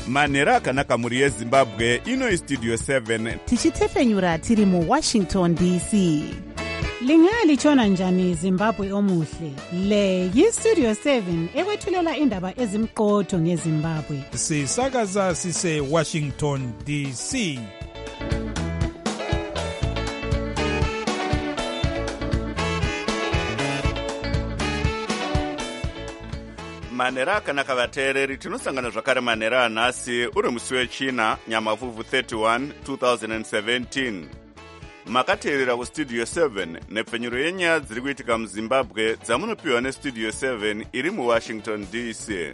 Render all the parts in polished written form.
manhero akanaka mhuri yezimbabwe. Ino istudio 7 tichitefenyura tiri muWashington DC. Lingalitshona njani Zimbabwe omuhle? Le yiStudio 7 ekwethulela indaba ezimqotho ngeZimbabwe. Sisakaza sise Washington DC. manhero akanaka vateereri, tinosangana zvakare manhero anhasi uri musi wechina nyamavhuvhu 31 2017. makateerera kustudio 7 nepfenyuro yenyaya dziri kuitika muzimbabwe dzamunopiwa nestudio 7 iri muwashington DC.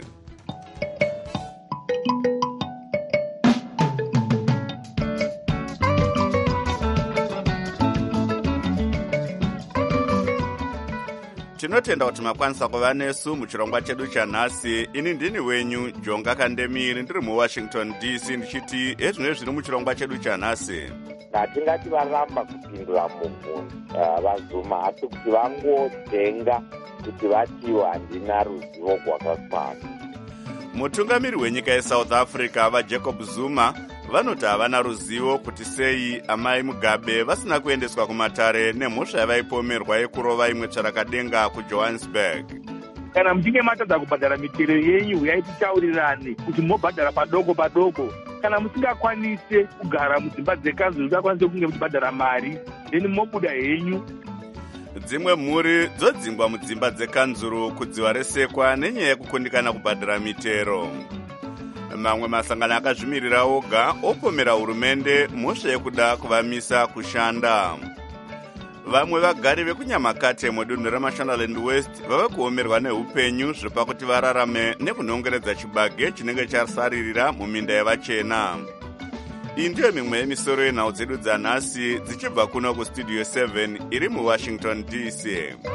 tinotenda kuti makwanisa kuva nesu muchirongwa chedu chanhasi. Ini ndini wenyu Jonga Kandemiri, ndiri muwashington DC, ndichiti ezvino zviri muchirongwa chedu chanhasi. Hatingati varamba kupindura mubvunzo vaZuma, asi kuti vangodzenga kuti vatiwo handina ruzivo rwakakwana. Mutungamiri wenyika yeSouth Africa vaJacob Zuma vanoti havana ruzivo kuti sei amai Mugabe vasina kuendeswa kumatare nemhosva yavaipomerwa yekurova imwe tsvarakadenga kuJohannesburg. Kana muchinge matadza kubhadhara mitero yenyu, uyai titaurirane kuti mobhadhara padoko padoko. Kana musingakwanise kugara mudzimba dzekanzuru, musingakwanise kunge muchibhadhara mari, then mobuda henyu. Dzimwe mhuri dzodzingwa mudzimba dzekanzuru kudziwa resekwa nenyaya yekukundikana kubhadhara mitero. Mamwe masangano akazvimirira oga opomera hurumende mhosva yekuda kuvamisa kushanda. Vamwe vagari vekunyamakate mudunhu reMashonaland West vava kuomerwa neupenyu zvepakuti vararame nekunhongeredza chibage chinenge chasaririra muminda yevachena. Iyi ndiyo mimwe yemisoro yenhau dzedu dzanhasi dzichibva kuno kustudio 7 iri muWashington DC.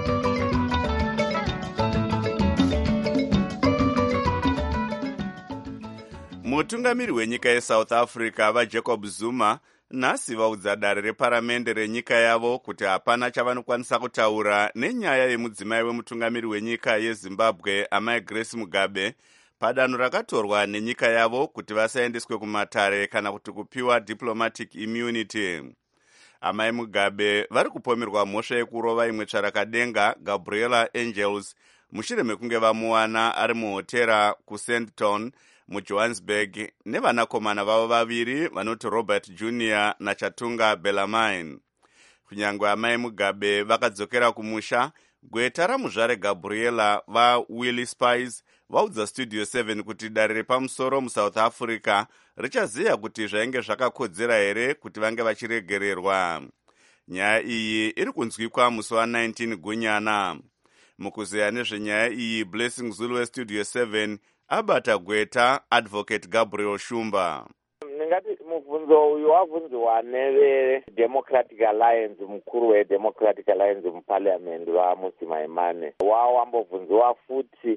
Mutungamiri wenyika yeSouth Africa vaJacob Zuma nhasi vaudza dare reparamende renyika yavo kuti hapana chavanokwanisa kutaura nenyaya yemudzimai wemutungamiri wenyika yeZimbabwe amai Grace Mugabe padanho rakatorwa nenyika yavo kuti vasaendeswe kumatare kana kuti kupiwa diplomatic immunity. Amai Mugabe vari kupomerwa mhosva yekurova imwe tsvarakadenga Gabriela Angels mushure mekunge vamuwana ari muhotera kuSandton muJohannesburg nevanakomana vavo vaviri vanoti Robert Jr. naChatunga Bellarmine. Kunyangwe amai Mugabe vakadzokera kumusha, gweta ramuzvare Gabriela vaWillie Spies vaudza Studio 7 kuti dare repamusoro muSouth Africa richaziva kuti zvainge zvakakodzera here kuti vange vachiregererwa. Nyaya iyi iri kunzwikwa musi wa19 Gunyana. Mukuzeya nezvenyaya iyi, Blessing Zulu weStudio 7 abata gweta Advocate Gabriel Shumba. Ndingati mubvunzo uyu wabvunziwa neveDemocratic Alliance, mukuru weDemocratic Alliance muParliament vaMusi Maimane. Wambobvunziwa futi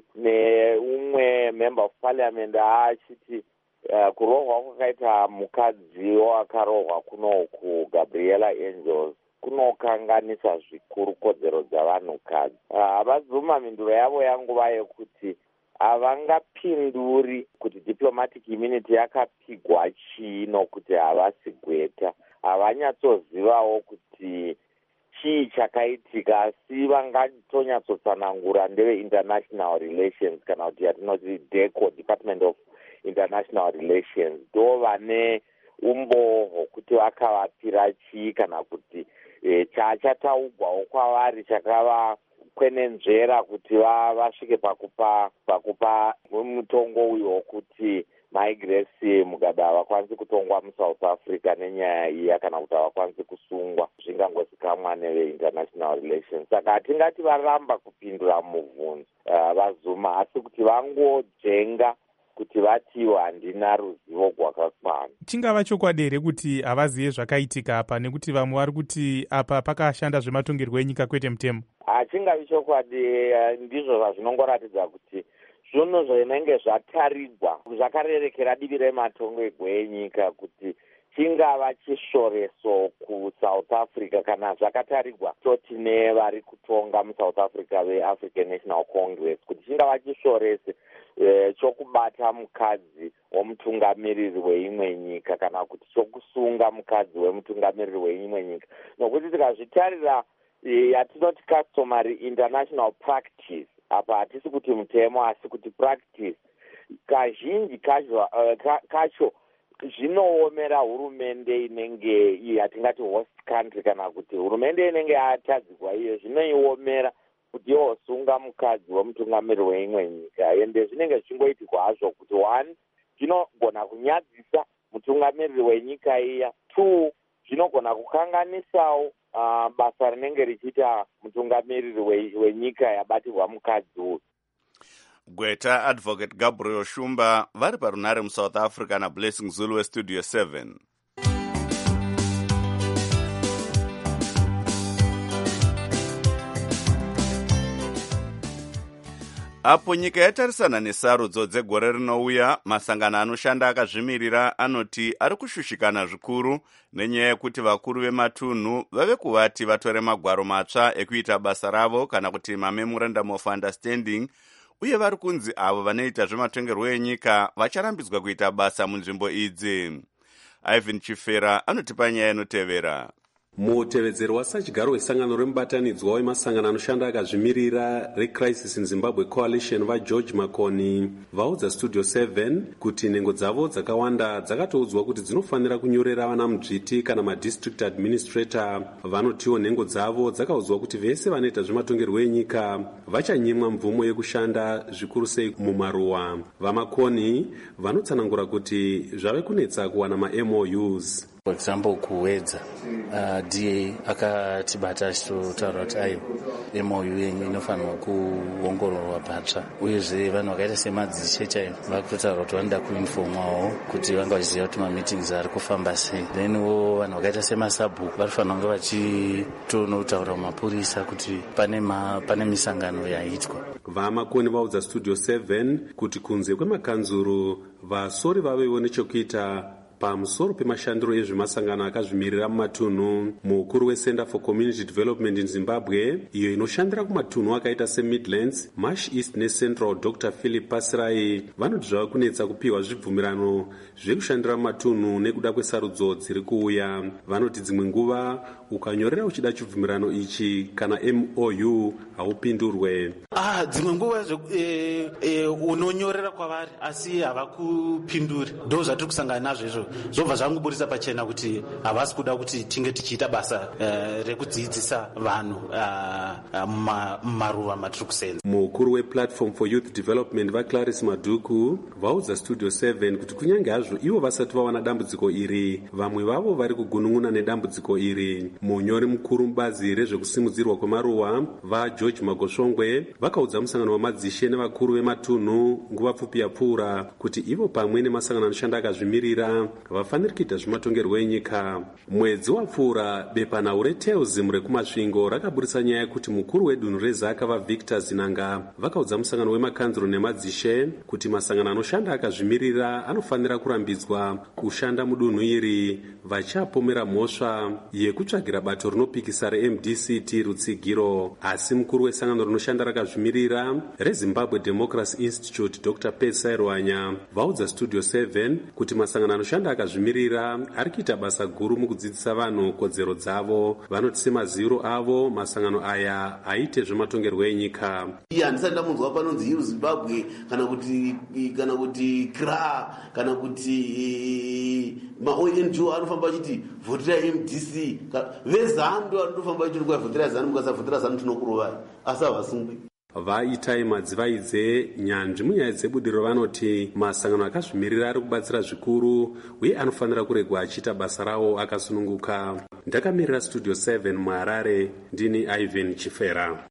neumwe member of Parliament achiti kurohwa kwakaita mukadzi wakarohwa kunoku Gabriela Angels kunokanganisa zvikuru kodzero dzavanhukadzi. VaZuma minduro yavo yanguva yekuti havangapinduri kuti diplomatic immunity yakapigwa chino kuti havasi gweta. Havanyatsozivawo kuti chii chakaitika, asi vangatonyatsosanangura ndeve international relations kana kuti yatinoti DECO, Department of International Relations. Do vane umboho kuti vakavapira chii kana kuti chachataugwawo kwavari chakava kwenenzvera kuti vasvike pakupa mutongo uyu wokuti mai Grace Mugabe havakwanisi kutongwa muSouth Africa nenyaya iya kana kuti havakwanisi kusungwa, zvingangozikamwa neveinternational relations. Saka hatingati varamba kupindura mubvunzo vaZuma, asi kuti vangojenga kuti vatiwo handina ruzivo rwakakwana. Chingava chokwadi here kuti havazive zvakaitika apa, nekuti vamwe vari kuti apa pakashanda zvematongerwo enyika kwete mutemo? Hachingavi chokwadi, ndizvo zvazvinongoratidza kuti zvinhu zvinenge zvatarirwa zvakarerekera divi rematongerwo enyika kuti chingava chishoreso kuSouth Africa kana zvakatarigwa toti nevari kutonga muSouth Africa veAfrican National Congress kuti chingava chishorese chokubata mukadzi womutungamiriri weimwe nyika kana kuti chokusunga mukadzi wemutungamiriri weimwe nyika, nokuti tikazvitarira yatinoti customary international practice, apa hatisi kuti mutemo asi kuti practice, kazhinji kacho zvinoomera hurumende inenge yatingati host country kana kuti hurumende inenge yatadzirwa iyo zvinoiomera kuti yosunga mukadzi wemutungamiriri weimwe nyika, ende zvinenge zvichingoitirwa hazvo kuti 1 zvinogona kunyadzisa mutungamiriri wenyika iya, 2 zvinogona kukanganisawo basa rinenge richiita mutungamiriri wenyika yabatirwa mukadzi uyu. Gweta Advocate Gabriel Shumba vari parunare muSouth Africa naBlessing Zulu weStudio 7. Apo nyika yatarisana nesarudzo dzegore rinouya, masangano anoshanda akazvimirira anoti ari kushushikana zvikuru nenyaya yekuti vakuru vematunhu vave kuvati vatore magwaro matsva ekuita basa ravo kana kuti mamemorandum of understanding, uye vari kunzi avo vanoita zvematongerwo enyika vacharambidzwa kuita basa munzvimbo idzi. Ivan Chifera anotipa nyaya inotevera. Mutevedzero wasachigaro wesangano remubatanidzwa wemasangano anoshanda akazvimirira reCrisis in Zimbabwe Coalition vaGeorge Makoni vaudza Studio 7 kuti nhengo dzavo dzakawanda dzakatoudzwa kuti dzinofanira kunyorera vana mudzviti kana madistrict administrator. Vanotiwo nhengo dzavo dzakaudzwa kuti vese vanoita zvematongerwo enyika vachanyimwa mvumo yekushanda zvikuru sei mumaruwa. VaMakoni vanotsanangura kuti zvave kunetsa kuwana maMOUs. For example, kuwedza DA akatibata achitotaura kuti aiwa MOU yenyu inofanirwa kuongororwa patsva, uyezve vanhu vakaita semadzishe chaivo vakutotaura kuti vanoda kuinfomwawo kuti vanga vachiziva kuti mameetings ari kufamba sei. Then wo vanhu vakaita semasabhuku vanofanira kunge vachitonotaura mumapurisa kuti pane misangano yaitwa. VaMakoni vaudza Studio 7 kuti kunze kwemakanzuru vasori vavewo nechekuita pamusoro pemashandiro ezvemasangano akazvimirira mumatunhu. Mukuru weCenter for Community Development in Zimbabwe, iyo inoshandira kumatunhu akaita seMidlands, Marsh East neCentral, Dr. Philip Pasirai vanoti zvava kunetsa kupiwa zvibvumirano zvekushandira mumatunhu nekuda kwesarudzo dziri kuuya. Vanoti dzimwe nguva ukanyorera uchida chibvumirano ichi kana MOU haupindurwe. Dzimwe nguva unonyorera kwavari asi havakupinduri. Ndo zvatiri kusangana nazvo izvo. Zvobva zvangoburisa pachena kuti havasi kuda kuti tinge tichiita basa rekudzidzisa vanhu mumaruva matiri kusenza. Mukuru wePlatform for Youth Development vaClarice Maduku vaudza Studio 7 kuti kunyange hazvo ivo vasati vawana dambudziko iri, vamwe vavo vari kugunun'una nedambudziko iri. Munyori mukuru mubazi rezvekusimudzirwa kwemaruwa vaGeorge Magosvongwe vakaudza musangano wamadzishe nevakuru vematunhu nguva pfupi yapfuura kuti ivo pamwe nemasangano anoshanda akazvimirira vafaniri kuita zvematongerwo enyika. Mwedzi wapfuura bepanhau reTeuzim rekumasvingo rakaburisa nyaya yekuti mukuru wedunhu reZaka vaVictor Zinanga vakaudza musangano wemakanzuro nemadzishe kuti masangano anoshanda akazvimirira anofanira kurambidzwa kushanda mudunhu iri, vachapomera mhosva yekutsvagira bato rinopikisa reMDCT rutsigiro. Asi mukuru wesangano rinoshanda rakazvimirira reZimbabwe Democracy Institute Dr. Pesai Rwanya vaudza Studio 7 kuti masangano anoshanda akazvimirira ari kuita basa guru mukudzidzisa vanhu kodzero dzavo. Vanoti semaziviro avo masangano aya aite zvematongerwo enyika. Handisati ndamunzwa panonzi Youth Zimbabwe kana kuti CRA kana kuti ma-ONGO anofamba achiti vhotera MDC. VeZANU vanofamba achiti vhotera ZANU, mukasavhotera ZANU tinokurovai, asi havasungwi. Vaitai madzivai nyanzvi munyaya dzebudiriro vanoti masangano akazvimirira ari kubatsira zvikuru uye anofanira kuregwa achiita basa rawo akasununguka. Ndakamirira Studio 7 muHarare, ndini Ivan Chifera.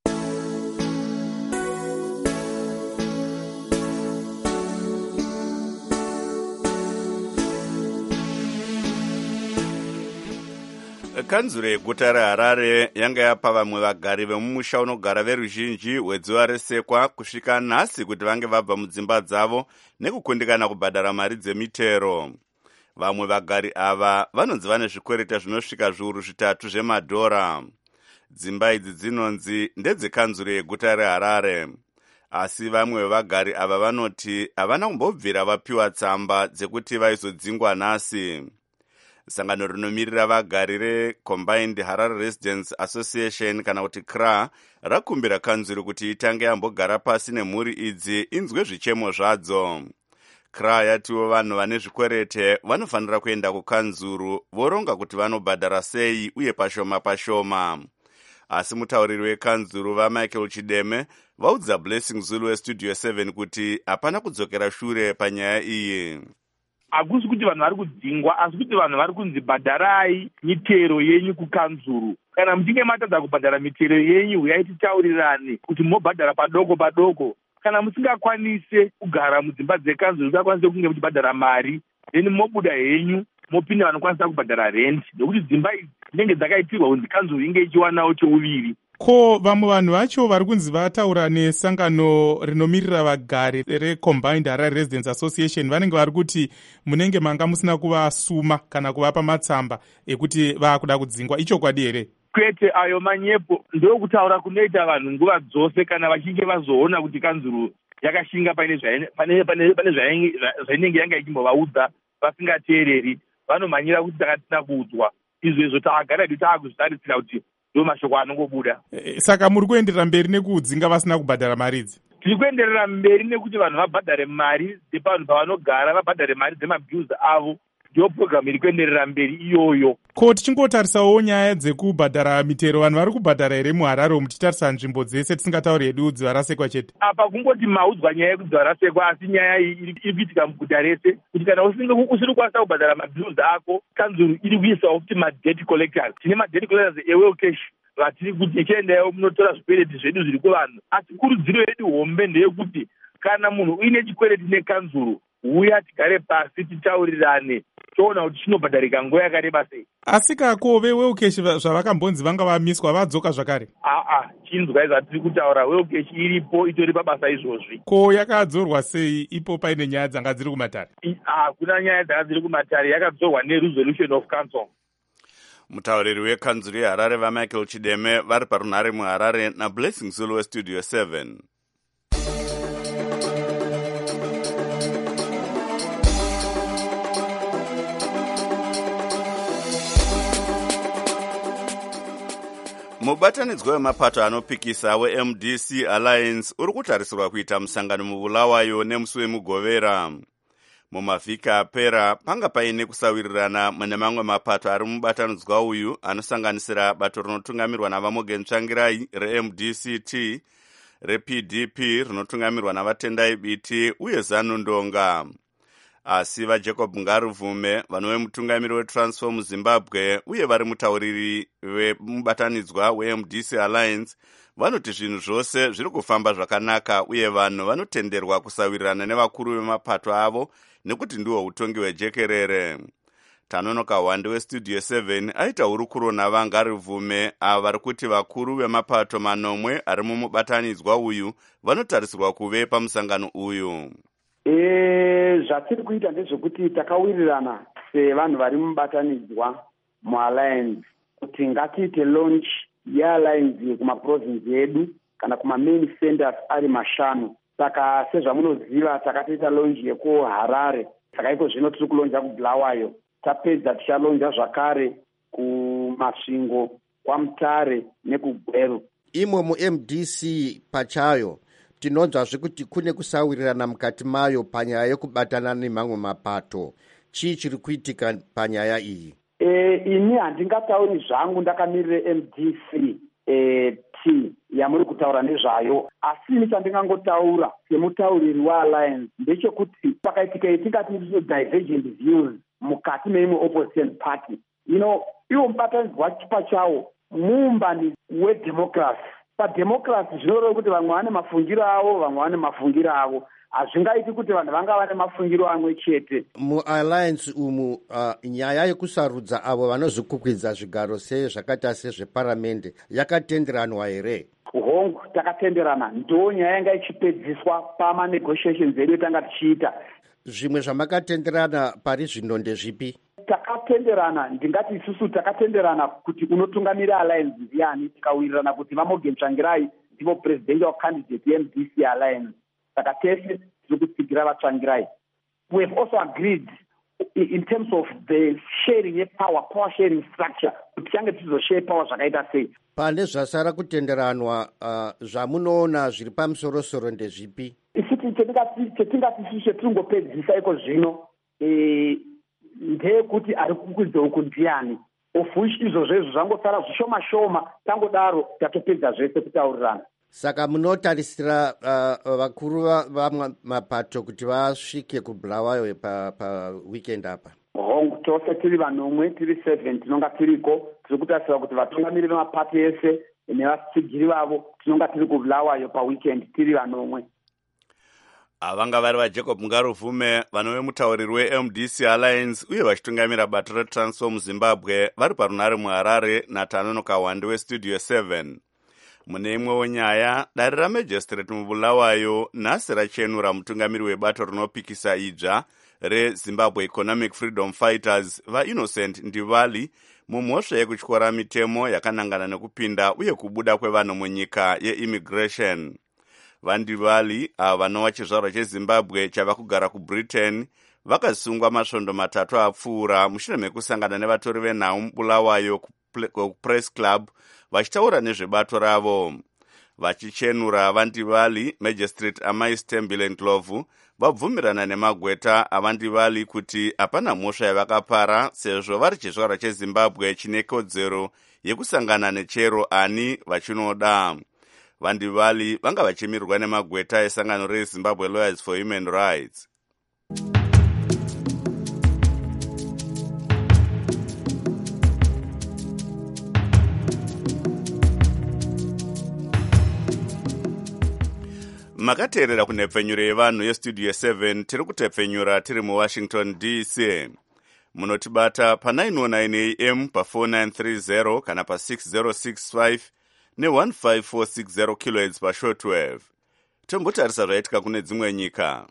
Kanzuro yeguta reHarare yanga yapa vamwe vagari vemumusha unogara veruzhinji wedziva resekwa kusvika nhasi kuti vange vabva mudzimba dzavo nekukundikana kubhadhara mari dzemitero. Vamwe vagari ava vanonzi vane zvikwereta zvinosvika zviuru 3 zvemadhora. Dzimba idzi dzinonzi ndedzekanzuro yeguta reHarare. Asi vamwe vevagari ava vanoti havana kumbobvira vapiwa tsamba dzekuti vaizodzingwa nhasi. Sangano rinomirira vagari reCombined Harare Residents Association kana kuti CRA rakumbira kanzuro kuti itange yambogara pasi nemhuri idzi inzwe zvichemo zvadzo. CRA yatiwo vanhu vane zvikwerete vanofanira kuenda kukanzuro voronga kuti vanobhadhara sei uye pashoma pashoma. Asi mutauriri wekanzuro vaMichael Chideme vaudza Blessing Zulu weStudio 7 kuti hapana kudzokera shure panyaya iyi. Hakusi kuti vanhu vari kudzingwa, asi kuti vanhu vari kunzi bhadharai mitero yenyu kukanzuro. Kana muchinge matadza kubhadhara mitero yenyu, uyai titaurirane kuti mobhadhara padoko padoko. Kana musingakwanise kugara mudzimba dzekanzuro, musingakwanise kunge muchibhadhara mari, then mobuda henyu mopinda vanokwanisa kubhadhara rent, nekuti dzimba idzi dzinenge dzakaitirwa kunzi kanzuro inge ichiwanawo chouviri. Ko vamwe vanhu vacho vari kunzi vataura nesangano rinomirira vagari reCombined Harare Residents Association vanenge vari kuti munenge manga musina kuvasuma kana kuvapa matsamba ekuti vaakuda kudzingwa. Ichokwadi here? Kwete, ayo manyepo ndokutaura kunoita vanhu nguva dzose kana vachinge vazoona kuti kanzuro yakashinga pane zvainenge yanga ichimbovaudza vasingateereri, vanomhanyira kuti takatina kuudzwa. Izvo takagara edu taakuzvitarisira kuti ndo mashoko anongobuda. Saka muri kuenderera mberi nekuudzinga vasina kubhadhara mari idzi? Tiri kuenderera mberi nekuti vanhu vabhadhare mari dzepanhu pavanogara, vabhadhare mari dzemabhiuzi avo. Ndiyo purogiramu iri kuenderera mberi iyoyo. Ko tichingotarisawo nyaya dzekubhadhara mitero, vanhu vari kubhadhara here muHarare muchitarisa nzvimbo dzese, tisingatauri hedu dziva rasekwa chete? Apa kungoti maudzwa nyaya yekudziva rasekwa, asi nyaya iyi iri kuitika muguta rese, kuti kana usiri kukwanisa kubhadhara mabhiuzi ako, kanzuro iri kuisawo kuti madebt collectors. Tine madebt collectors ewell cash vatiri kuti chiendayo munotora zvikwereti zvedu zviri kuvanhu. Asi kurudziro yedu hombe ndeyekuti kana munhu uine chikwereti nekanzuro, uya tigare pasi titaurirane toona kuti chinobhadharika nguva yakareba sei. Asi kako veWellcash zvavakambonzi vanga vamiswa vadzoka zvakare? Chinzwa zvatiri kutaura, WellCash iripo, itori pabasa izvozvi. Ko yakadzorwa sei ipo paine nyaya dzanga dziri kumatare? Kuna nyaya dzanga dziri kumatare, yakadzorwa neResolution of Council. Mutauriri wekanzuro yeHarare vaMichael Chideme vari parunhare muHarare naBlessing Zulu weStudio 7. Mubatanidzwa wemapato anopikisa weMDC Alliance uri kutarisirwa kuita musangano muBulawayo nemusi wemugovera. Mumavhiki apera panga paine kusawirirana mune mamwe mapato ari mubatanidzwa uyu anosanganisira bato rinotungamirwa navaMorgan Tsvangirai reMDCT, rePDP rinotungamirwa navatendai Biti uye ZANU Ndonga. Asi vaJacob Ngaruvume, vanove mutungamiri weTransform muZimbabwe uye vari mutauriri wemubatanidzwa weMDC Alliance, vanoti zvinhu zvose zviri kufamba zvakanaka uye vanhu vanotenderwa kusawirirana nevakuru vemapato avo nekuti ndiwo utongi hwejekerere. Tanonoka Wande weStudio 7 aita hurukuro naVangaruvume ava vari kuti vakuru vemapato manomwe ari mumubatanidzwa uyu vanotarisirwa kuve pamusangano uyu. Zvatiri kuita ndezvekuti takawirirana sevanhu vari mubatanidzwa mualliance kuti ngatiite launch yealliance kumaprovinsi edu kana kumamain centers ari mashanu. Saka sezvamunoziva takatoita launch yekuHarare, saka iko zvino tiri kulonja kuBulawayo, tapedza tichalonja zvakare kumasvingo, kwaMutare nekuGweru. Imwe muMDC pachayo tinonzwazve kuti kune kusawirirana mukati mayo panyaya yekubatana nemamwe mapato. Chii chiri kuitika panyaya iyi? Ini handingatauri zvangu ndakamirire MDC T yamuri kutaura nezvayo, asi ini chandingangotaura semutauriri wealliance ndechekuti pakaitika itingati divergent views mukati meimwe opposition party, iwo mubatanidzwa pachawo muumbani wedemocracy. Pademocracy zvinoreva kuti vamwe vane mafungiro avo, vamwe vane mafungiro avo. Hazvingaiti kuti vanhu vanga vane mafungiro amwe chete. Mualliance umu nyaya yekusarudza avo vanozvikukwidza zvigaro zvakaita sezveparamende yakatenderanwa here? Hongu, takatenderana. Ndo nyaya yanga ichipedziswa pamanegotiations edu tanga tichiita. zvimwe zvamakatenderana pari zvino ndezvipi? Takatenderana, ndingati isusu takatenderana kuti unotungamira alliance ndiani, tikawirirana kuti Vamogen Tsvangirai ndivo presidential candidate yeMDC alliance. Saka tese tiri kutsigira vaTsvangirai. We have also agreed in terms of the sharing yepower, power sharing structure, kuti change tizoshare power zvakaita sei. Pane zvasara kutenderanwa, zvamunoona zviri pamusoro-soro ndezvipi? Isuti chetingati isusu chetingopedzisa iko zvino ndeyekuti ari kukwidza uku ndiani, of which izvozvo zvangosara zvishoma-shoma, tangodaro tatopedza zvese kutaurirana. Saka munotarisira vakuru vamwe mapato kuti vasvike kuBulawayo paweekend apa? Hongu tose tiri vanomwe, tiri 7 tinonga tiriko, tiri kutarisira kuti vatungamiri vemapato ese nevatsigiri vavo tinonga tiri kuBulawayo paweekend tiri vanomwe. Vanga vari vaJacob Ngaruvume, vanove mutauriri weMDC Alliance uye vachitungamira bato reTransform Zimbabwe, vari parunhare muHarare, naTanono Kawande weStudio 7. Mune imwewo nyaya, dare ramajistrate muBulawayo nhasi rachenura mutungamiri webato rinopikisa idzva reZimbabwe Economic Freedom Fighters vaInnocent Ndivali mumhosva yekutyora mitemo yakanangana nekupinda uye kubuda kwevanhu munyika yeimmigration. VaNdivali, ava vanova chizvarwa cheZimbabwe chava kugara kuBritain, vakasungwa masvondo 3 apfuura mushure mekusangana nevatori venhau muBulawayo kuPress Club vachitaura nezvebato ravo. Vachichenura vaNdivali, Magistrate Amai Stembile Ndlovu vabvumirana nemagweta avaNdivali kuti hapana mhosva yavakapara sezvo vari chizvarwa cheZimbabwe chine kodzero yekusangana nechero ani vachinoda. VaNdivali vanga vachimirirwa nemagweta esangano reZimbabwe Lawyers for Human Rights. Makateerera kunhepfenyuro yevanhu yeStudio 7 tiri kutepfenyura tiri muWashington DC. Munotibata pa909 AM pa4930 kana pa6065 ne15460 kHz pashortwave. Tombotarisa zvaitika kune dzimwe nyika.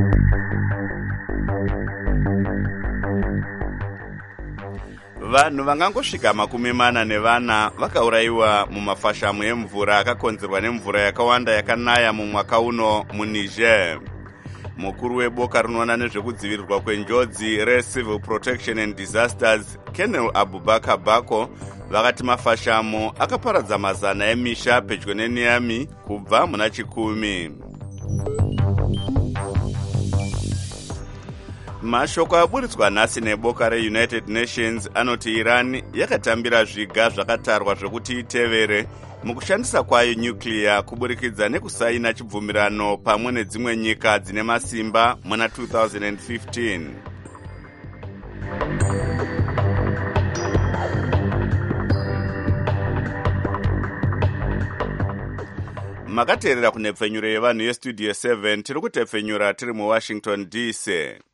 Vanhu vangangosvika 40 vakaurayiwa mumafashamu emvura akakonzerwa nemvura yakawanda yakanaya mumwaka uno muNiger. Mukuru weboka rinoona nezvekudzivirirwa kwenjodzi reCivil Protection and Disasters, Colonel Abubakar Bako, vakati mafashamu akaparadza mazana emisha pedyo neNiamey kubva muna 10. Mashoko aburitswa nhasi neboka reUnited Nations anoti Iran yakatambira zviga zvakatarwa zvokuti itevere mukushandisa kwayo nyuclear kuburikidza nekusaina chibvumirano pamwe nedzimwe nyika dzine masimba muna 2015. Makateerera kunhepfenyuro yevanhu yeStudio 7 tiri kutepfenyura tiri muWashington DC.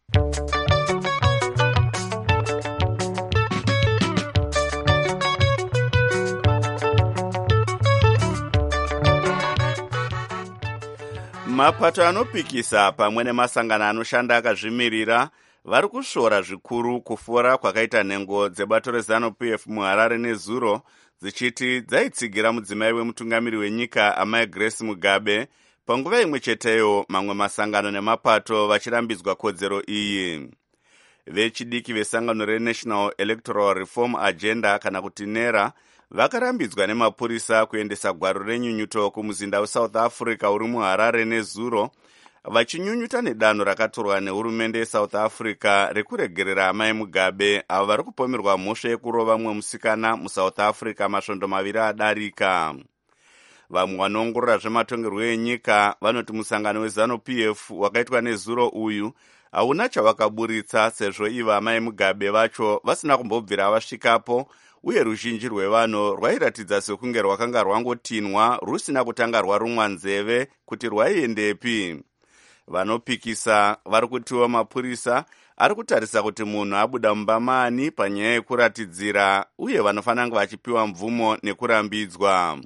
Mapato anopikisa pamwe nemasangano anoshanda akazvimirira vari kusvora zvikuru kufora kwakaita nhengo dzebato reZANU-PF muHarare nezuro dzichiti dzaitsigira mudzimai wemutungamiri wenyika Amai Grace Mugabe panguva imwe cheteyo mamwe masangano nemapato vachirambidzwa kodzero iyi. Vechidiki vesangano reNational Electoral Reform Agenda kana kuti NERA vakarambidzwa nemapurisa kuendesa gwaro renyunyuto kumuzinda weSouth Africa uri muHarare nezuro, vachinyunyuta nedanho rakatorwa nehurumende yeSouth Africa rekuregerera Amai Mugabe avo vari kupomerwa mhosva yekurova mumwe musikana muSouth Africa masvondo 2 adarika. Vamwe vanoongorora zvematongerwo enyika vanoti musangano weZANU-PF wakaitwa nezuro uyu hauna chavakaburitsa sezvo ivo Amai Mugabe vacho vasina kumbobvira vasvikapo, uye ruzhinji rwevanhu rwairatidza sekunge rwakanga rwangotinwa rusina kutanga rwarumwa nzeve kuti rwaiendepi. Vanopikisa vari kutiwo mapurisa ari kutarisa kuti munhu abuda mumba mani panyaya yekuratidzira uye vanofanira kunge vachipiwa mvumo nekurambidzwa.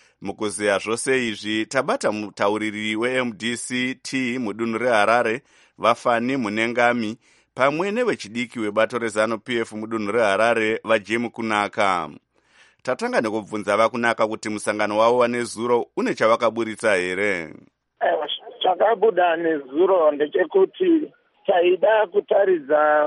Mukuziya zvose izvi tabata mutauriri weMDC T mudunhu reHarare Vafani Munengami pamwe nevechidiki webato reZANU-PF mudunhu reHarare vaJemu Kunaka. Tatanga nekubvunza vakunaka kuti musangano wavo wanezuro une chavakaburitsa here. Chakabuda nezuro ndechekuti taida kutaridza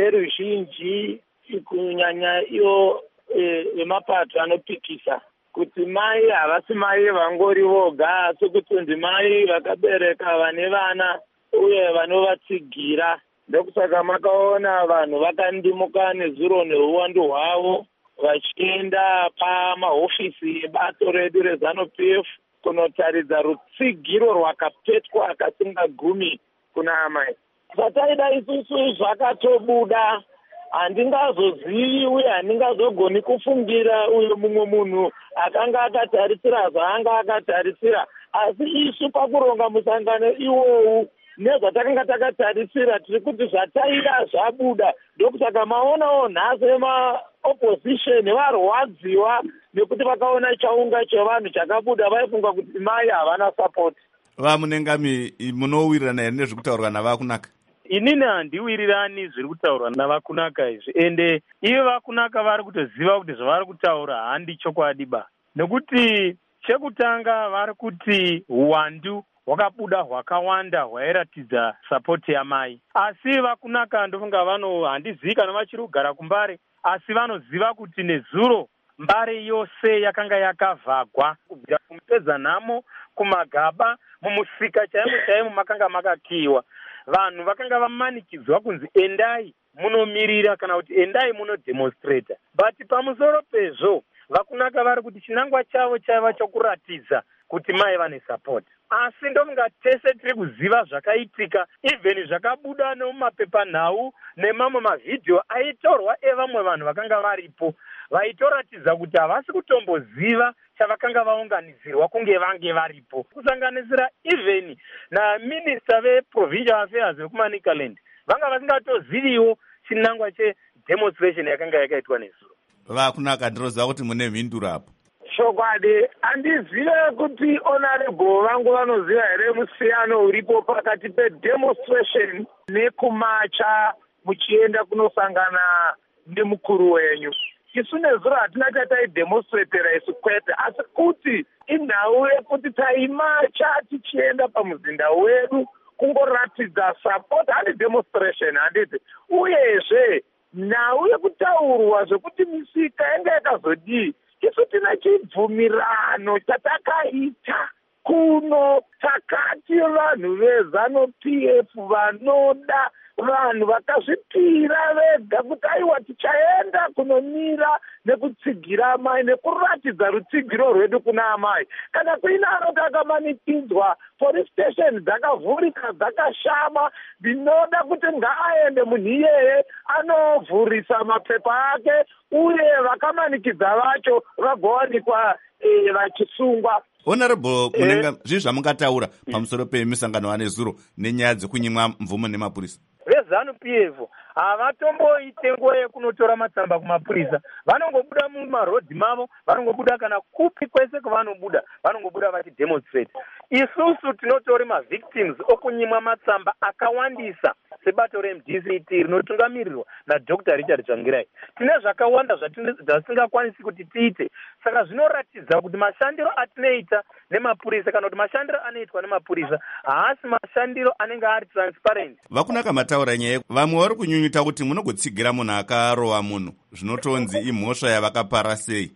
veruzhinji kunyanya iyo vemapato anopikisa kuti mai havasi mai vangori voga asi kuti ndimai vakabereka vane vana uye vanovatsigira. Ndokusaka makaona vanhu vakandimuka nezuro neuwandu hwavo vachienda pamahofisi ebato redu reZANU-PF kunotaridza rutsigiro rwakapetwa kasingagumi kuna amai. Zvataida isusu zvakatobuda. Handingazozivi uye handingazogoni kufungira uyo mumwe munhu akanga akatarisira zvaanga akatarisira. Asi isu pakuronga musangano iwowu nezvatakanga takatarisira tiri kuti zvataida zvabuda. Ndokusaka maonawo nhasi emaopposition varwadziwa nekuti vakaona chaunga chevanhu chakabuda vaifunga kuti mai havana support. Vamunengami munowirirana here nezvekutaurwa navakunaka? Inini handiwirirani zviri kutaurwa navakunaka izvi, ende ivo vakunaka vari kutoziva kuti zvavari kutaura handi chokwadi ba. Nekuti chekutanga vari kuti uwandu hwakabuda hwakawanda hwairatidza sapoti yamai. Asi vakunaka ndofunga handizivi kana vachiri kugara kuMbare, asi vanoziva kuti nezuro Mbare yose yakanga yakavhagwa kubvira kumupedza nhamo, kumagaba, mumusika chaimo makanga makakiwa. Vanhu vakanga vamanikidzwa kunzi endai munomirira kana kuti endai munodemonstrata. But pamusoro pezvo vakunaka vari kuti chinangwa chavo chaiva chokuratidza kuti mai vane support. Asi ndofunga tese tiri kuziva zvakaitika, even zvakabuda nemumapepanhau nemamwe mavhidhiyo aitorwa evamwe vanhu vakanga varipo, vaitoratidza kuti havasi kutomboziva chavakanga vaunganidzirwa kunge vange varipo, kusanganisira even naminista veprovincial affairs vekuManicaland vanga vasingatoziviwo chinangwa chedemonstration yakanga yakaitwa nezuro. Vakunaka ndinoziva kuti mune mhinduro apo. Chokwadi handizive kuti honorable vangu vanoziva here musiyano uripo pakati pedemonstration nekumacha muchienda kunosangana nemukuru wenyu. Isu nezuro hatina tataidemonstratera isu kwete, asi kuti inhau yekuti taimacha tichienda pamuzinda wedu kungoratidza support, handi demonstration handiti. Uyezve nhau yekutaurwa zvekuti misika yanga yakazodii, isu tina chibvumirano chatakaita kuno takati vanhu veZANU-PF vanoda vanhu vakazvipira vega kuti aiwa tichaenda kunomira nekutsigira amai nekuratidza rutsigiro rwedu kuna amai. Kana kuina anoti akamanikidzwa, police station dzakavhurika dzakashama, ndinoda kuti ngaaende munhu iyeye anovhurisa mapepa ake uye vakamanikidza vacho vagowanikwa vachisungwa. Honorable Munenga, zvii zvamungataura pamusoro pemisangano anezuro nenyaya dzekunyimwa mvumo nemapurisa? VeZANU-PF havatomboite nguva yekunotora matsamba kumapurisa. Vanongobuda mumarodhi mavo, vanongobuda kana kupi kwese kwavanobuda, vanongobuda vachidemonstrate. Isusu tinotori mavictims okunyimwa matsamba akawandisa sebato reMDC rinotungamirirwa naDr. Richard Tsvangirai. Tine zvakawanda zvatisingakwanisi kuti tiite. Saka zvinoratidza kuti mashandiro atinoita nemapurisa kana kuti mashandiro anoitwa nemapurisa haasi mashandiro anenge ari transparent. Vakunaka mataura nyaya, vamwe vari kunyunyuta kuti munogotsigira munhu akarova munhu, zvinotonzi imhosva yavakapara sei?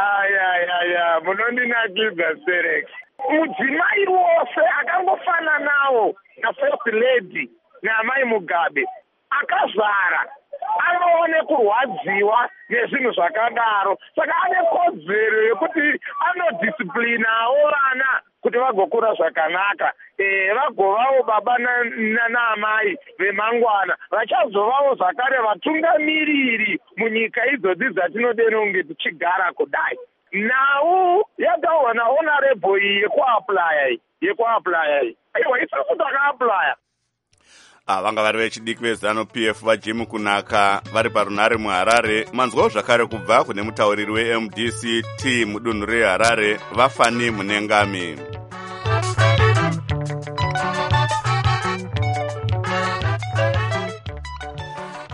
Munondinakidza Sereki. Mudzimai wose akangofana nawo naFirst Lady naMai Mugabe akazvara anoone kurwadziwa nezvinhu zvakadaro, saka ane kodzero yekuti anodisciplinawo vana kuti vagokura zvakanaka, vagovawo baba naamai vemangwana, vachazovawo zvakare vatungamiriri munyika idzodzi dzatinodeno kunge tichigara kudai. Nhau yataurwa nahonorable iyi yekuaplya iyi aiwa isusu takaaplya. Vanga vari vechidiki veZANU-PF vaJemu Kunaka vari parunhare muHarare. Manzwawo zvakare kubva kune mutauriri weMDC mudunhu reHarare Vafani Munengami.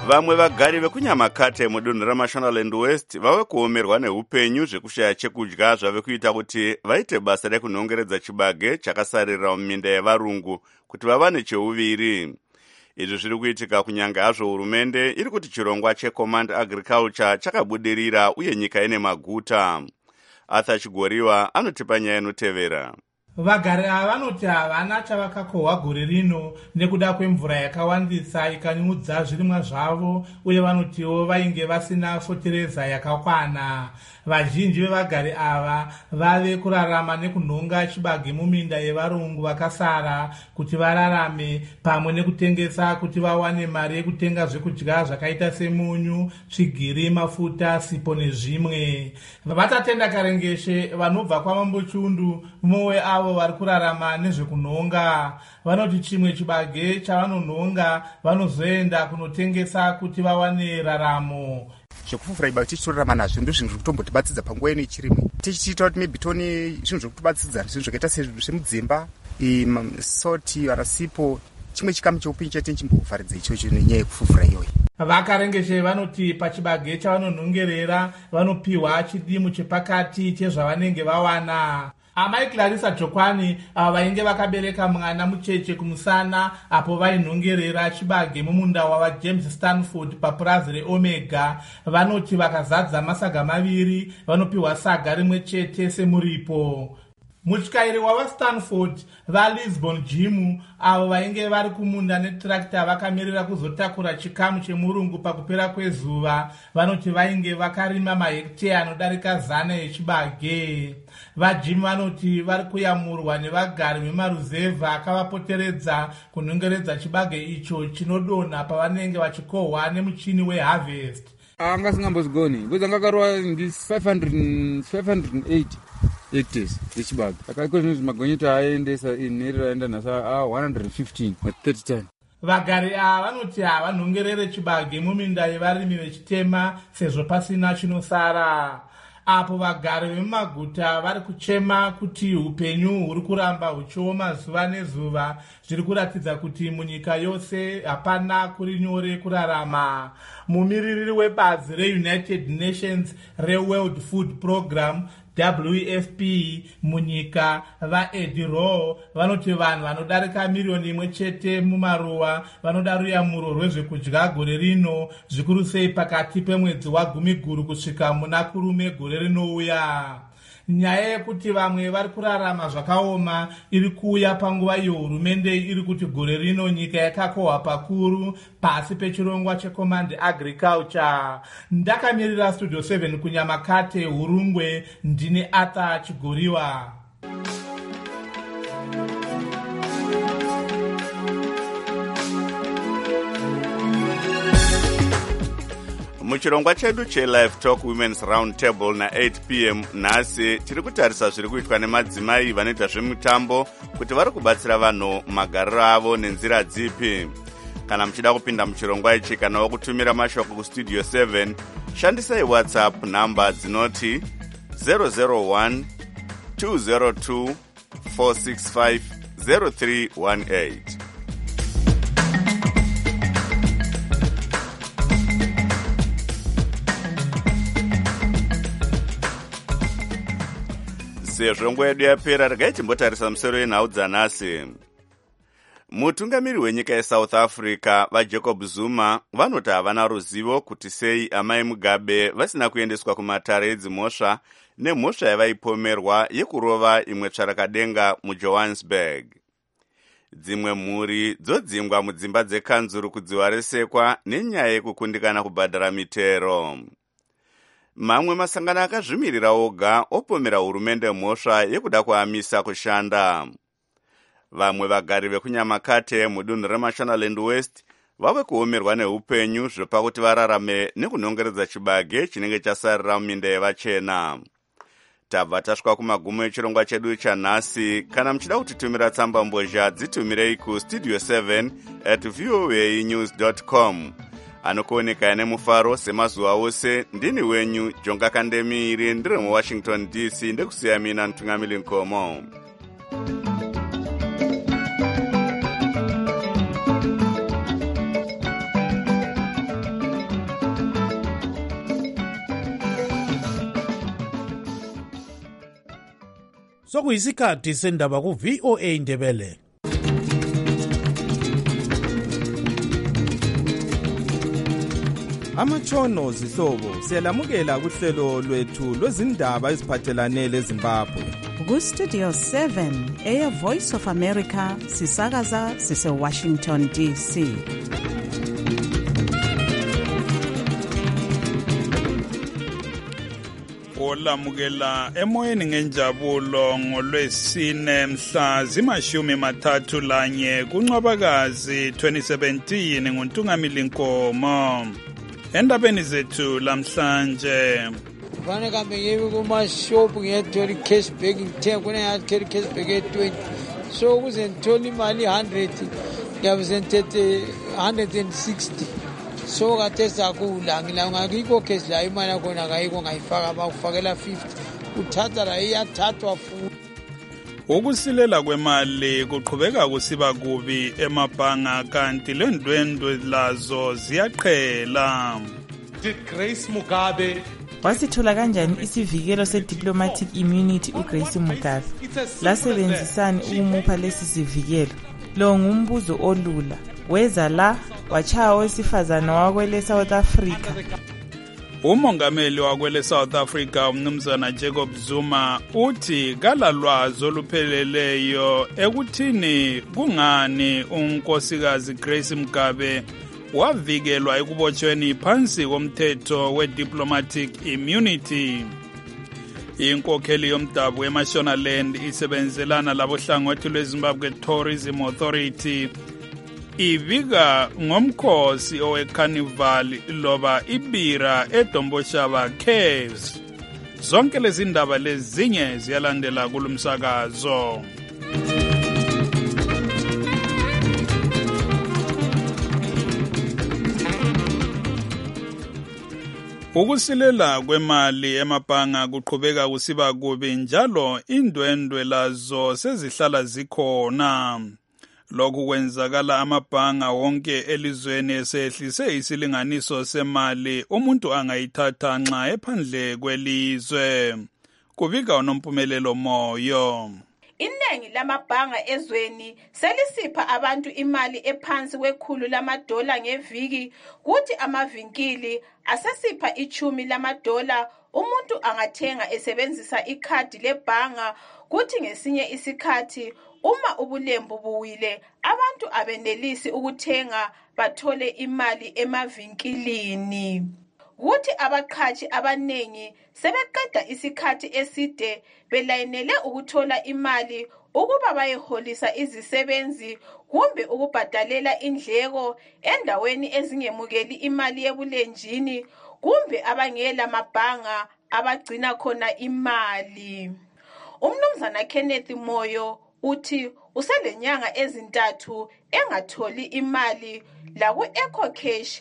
vamwe vagari vekunyamakate mudunhu ramashonaland west vave kuomerwa neupenyu zvekushaya chekudya zvave kuita kuti vaite basa rekunhongeredza chibage chakasarira muminda yevarungu kuti vavane cheuviri. Izvi zviri kuitika kunyange hazvo hurumende iri kuti chirongwa checommand agriculture chakabudirira uye nyika ine maguta. Arthur Chigoriwa anotipa nyaya inotevera. Vagari ava vanoti havana chavakakohwa gore rino nekuda kwemvura yakawandisa ikanyudza zvirimwa zvavo, uye vanotiwo vainge vasina fotereza yakakwana. Vazhinji vevagari ava vave kurarama nekunhonga chibage muminda yevarungu vakasara kuti vararame, pamwe nekutengesa kuti vawane mari yekutenga zvekudya zvakaita semunyu, tsvigiri, mafuta, sipo nezvimwe. Vatatenda karengeshe vanobva kwamambochundu mumwe avo vari kurarama nezvekunhonga. Vanoti chimwe chibage chavanonhonga vanozoenda kunotengesa kuti vawane raramo. Zvekufufura ibage tichitorarama nazvo ndizvo zvinhu zvekutombotibatsidza panguva ino ichirimo. Tichiita kuti maybe tone zvinhu zvekutobatsidza zvinhu zvakaita semudzimba, soti, varasipo, chimwe chikamu cheupenyu chete chimbovharidza ichocho nenyaya yekufufura iyoyi. Vakarengeshe vanoti pachibage chavanonhongerera vanopiwa chidimu chepakati chezvavanenge vawana. Amai Clarissa Jokwani ava vainge vakabereka mwana mucheche kumusana apo vainhongerera chibage mumunda wava James Stanford papurazi reOmega, vanoti vakazadza masaga maviri vanopiwa saga rimwe chete semuripo. Mutyairi wava Stanford vaLisbon Jim avo vainge vari kumunda netrakta vakamirira kuzotakura chikamu chemurungu pakupera kwezuva, vanoti vainge vakarima mahekitea anodarika 100 echibage. VaJim vanoti vari kuyamurwa nevagari vemaruzevha akavapoteredza kunhongeredza chibage icho chinodonha pavanenge vachikohwa nemuchini weharvest. Anga singambozigoni buzanga karwa ndi 508 hectares yechibage. Akaiko zvinhu zvimagonyeti aendesa inherera enda nasa 115 30 ton. Vagari ava vanoti havanhongerere chibage muminda yevarimi vechitema sezvo pasina chinosara. Apo vagari vemumaguta vari kuchema kuti upenyu huri kuramba huchioma zuva nezuva, zviri kuratidza kuti munyika yose hapana kuri nyore kurarama. Mumiriri webazi reUnited Nations reWorld Food Program WFP munyika vaEddie Rowe vanoti vanhu vanodarika miliyoni 1 chete mumaruwa vanoda ruyamuro rwezvekudya gore rino, zvikuru sei pakati pemwedzi waGumiguru kusvika muna kurume gore rinouya. Nyaya yekuti vamwe vari kurarama zvakaoma iri kuuya panguva iyo hurumende iri kuti gore rino nyika yakakohwa pakuru pasi pechirongwa checommand agriculture. Ndakamirira Studio 7 kunyamakate Hurungwe, ndine Arthur Chigoriwa. Muchirongwa chedu cheLive Talk Women's Round Table na8 p.m. nhasi tiri kutarisa zviri kuitwa nemadzimai vanoita zvemutambo kuti vari kubatsira vanhu magariro avo nenzira dzipi. Kana muchida kupinda muchirongwa ichi kana wakutumira mashoko kustudio 7, shandisai WhatsApp namba dzinoti 001 202 465 0318. Sezvo nguva yedu yapera, regai timbotarisa musoro yenhau dzanhasi. Mutungamiri wenyika yeSouth Africa vaJacob Zuma vanoti havana ruzivo kuti sei amai Mugabe vasina kuendeswa kumatare edzimhosva nemhosva yavaipomerwa yekurova imwe tsvarakadenga muJohannesburg. Dzimwe mhuri dzodzingwa mudzimba dzekanzuru kudziwa resekwa nenyaya yekukundikana kubhadhara mitero. Mamwe masangano akazvimirira oga opomera hurumende mhosva yekuda kuamisa kushanda. Vamwe vagari vekunyamakate mudunhu reMashonaland West vave kuomerwa neupenyu zvepakuti vararame nekunhongeredza chibage chinenge chasarira muminda yevachena. Tabva tasvika kumagumo echirongwa chedu chanhasi. Kana muchida kutitumira tsamba mbozha dzitumirei kustudio 7@voanews.com. Anokuoneka nemufaro semazuva ose. Ndini wenyu Jonga Kandemiri, ndiri muWashington DC, ndekusiya mina Ntungamili Nkomo. sokuyisikhathi sendaba ku-VOA Indebele. Amatshono zihlobo siyalamukela kuhlelo lwethu lwezindaba eziphathelane leZimbabwe. Ku-Studio 7 Voice of America sisakaza sise-Washington DC. Olamukela emoyeni ngenjabulo ngolwesine mhla zima-31 kuNcwabakazi 2017 nguNtungamili Nkomo. Endabeni zethu lamhlanje kufanele kambe ngibe kumashop ngiyathola i-cashback ngithenga kuneyathi i-cashback e-20 so ukuze ngithole imali 100 ngiyabe sengithethe 160 so kade sakula ngakikho cash la imali yakhona akayikho ngayifaka bakufakela 50 uthatha la iyathathwa futhi. Ukusilela kwemali kuqhubeka kusiba kubi emabhanga kanti lendwendwe lazo ziyaqhela. Did Grace Mugabe wasithola kanjani isivikelo se-diplomatic immunity uGrace Mugabe? Lasebenzisani ukumupha lesi sivikelo? Lo ngumbuzo olula. Weza la wachaya owesifazane wakwele South Africa. Umongameli wakwele South Africa umnumzana Jacob Zuma uthi kalalwazi olupheleleyo ekuthini kungani unkosikazi Grace Mugabe wavikelwa ekubotshweni phansi komthetho we-diplomatic immunity. Inkokheli yomdabu eMashonaland isebenzelana labohlangothi lweZimbabwe Tourism Authority ivika ngomkhosi owe-carnival loba ibira eDomboshaba Caves. Zonke lezi ndaba lezinye ziyalandela kulumsakazo. Ukusilela kwemali emabhanga kuqhubeka kusiba kubi njalo indwendwe lazo sezihlala zikhona. Lokhu kwenzakala amabhanga wonke elizweni esehlise isilinganiso semali umuntu angayithatha nxa ephandle kwelizwe. Kubika uNompumelelo Moyo. Iningi lamabhanga ezweni selisipha abantu imali ephansi $100 ngeviki, kuthi amavinkili asesipha $10 umuntu angathenga esebenzisa ikhadi lebhanga, kuthi ngesinye isikhathi uma ubulembu buwile abantu abenelisi ukuthenga bathole imali emavinkilini. Kuthi abaqhashi abanengi sebeqeda isikhathi eside belayinele ukuthola imali ukuba bayeholisa izisebenzi kumbe ukubhadalela indleko endaweni ezingemukeli imali yebulenjini kumbe abangela mabhanga abagcina khona imali. Umnumzana Kenneth Moyo uthi uselenyanga ezintathu engatholi imali laku-EcoCash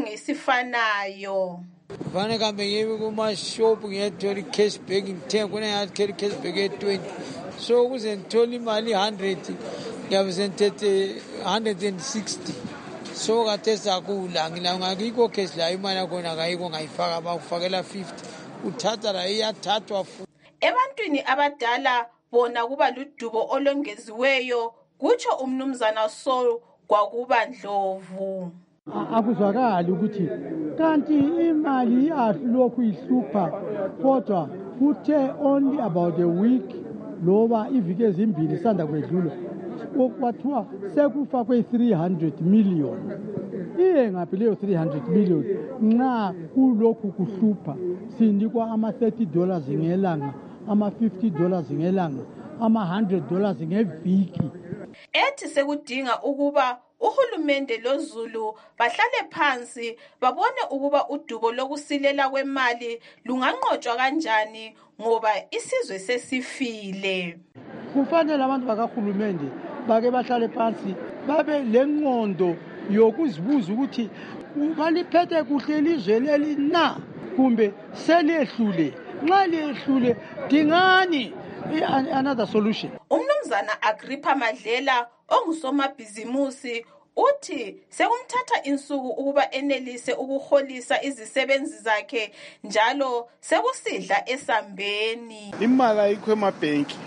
kungesifanayo. Kufanele kambe ngibe kumashop ngiyathola i-cashback ngithenga kuneyathi i-cashback e-20 so ukuze ngithole imali 100 ngiyabe sengithethe 160 so kade sakula ngakikho cash la imali yakhona akayikho ngayifaka bakufakela 50 uthatha la iyathathwa futhi. Ebantwini abadala bona kuba ludubo olongeziweyo, kutsho umnumzana Soul kwakuba Ndlovu. Akuzwakali ukuthi kanti imali iyahluka ihlupha kodwa kuthe only about a week loba iviki ezimbili sanda kwedlula kwathiwa sekufakwe 300 million. Iye ngaphi leyo 300 million nxa kulokhu kuhlupha sinikwa ama$30 ngelanga, ama$50 ngelanga, ama$100 ngeviki. Ethi sekudinga ukuba uhulumende loZulu bahlale phansi babone ukuba udubo lokusilela kwemali lunganqotshwa kanjani ngoba isizwe sesifile. Kufanele abantu bakahulumende bake bahlale phansi babe lengqondo yokuzibuza ukuthi baliphethe kuhle ilizwe leli na kumbe seliyehlule. Nxa liyehlule dingani another solution. Umnumzana Agrippa Madlela ongusomabhizimusi uthi sekumthatha insuku ukuba enelise ukuholisa izisebenzi zakhe njalo sekusidla esambeni. Imali ayikho emabhenki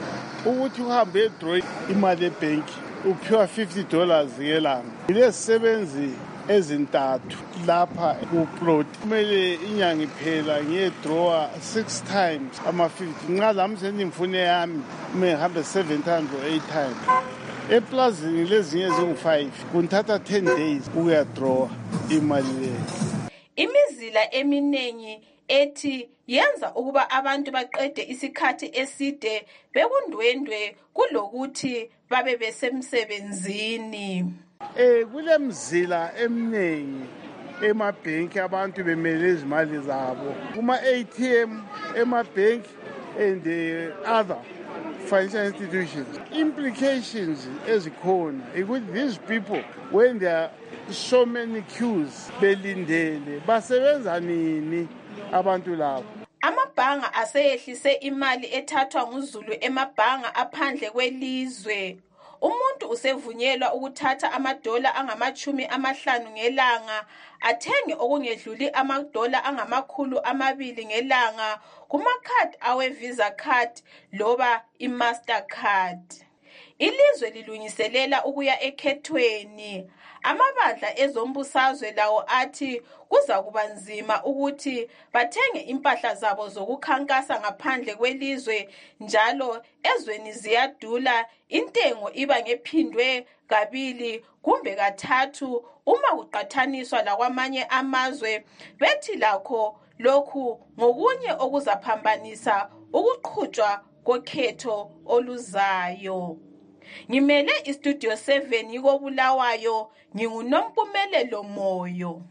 ukuthi uhambe edraw imali ebhenki uphiwa $50 ngelanga. Yilezisebenzi ezintathu lapha kuplot kumele inyanga iphela ngiyedrawa 6 times ama-50. Nxa lami sendimfune yami mehambe 7 or 8 times. Eplazini lezinye zingu-5 kunithatha 10 days ukuyadrawa imali leyo. Imizila eminingi ethi yenza ukuba abantu baqede isikhathi eside bekundwendwe kulokuthi babe besemsebenzini. Kulemzila eminingi emabhenki abantu bemele izimali zabo kuma-ATM emabhenki and other financial institutions. Implications ezikhona ukuthi these people when there are so many queues belindele basebenza nini abantu labo. Amabhanga aseyehlise imali ethathwa nguZulu emabhanga aphandle kwelizwe. Umuntu usevunyelwa ukuthatha amadola angama-50 ngelanga athenge okungedluli amadola angama-200 ngelanga kumakhadi awe-Visa card loba i-Mastercard. Ilizwe lilungiselela ukuya ekhethweni. Amabandla ezombusazwe lawo athi kuza kuba nzima ukuthi bathenge impahla zabo zokukhankasa ngaphandle kwelizwe, njalo ezweni ziyadula, intengo iba ngephindwe kabili kumbe kathathu uma kuqathaniswa lakwamanye amazwe. Bethi lakho lokhu ngokunye okuzaphambanisa ukuqhutshwa kokhetho oluzayo. Ngimele iStudio 7 yiko Bulawayo, nginguNompumelelo Moyo.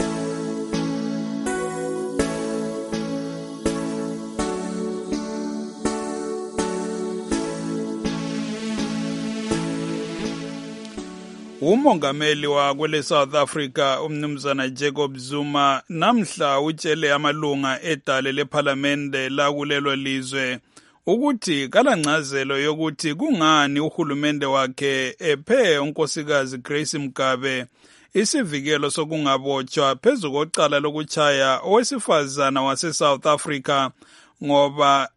Umongameli wakwele South Africa umnumzana Jacob Zuma namhla utshele amalunga edale lephalamende lakulelo lizwe ukuthi kalancazelo yokuthi kungani uhulumende wakhe ephe unkosikazi Grace Mugabe isivikelo sokungabotshwa phezu kocala lokutshaya owesifazana wase-South Africa ngoba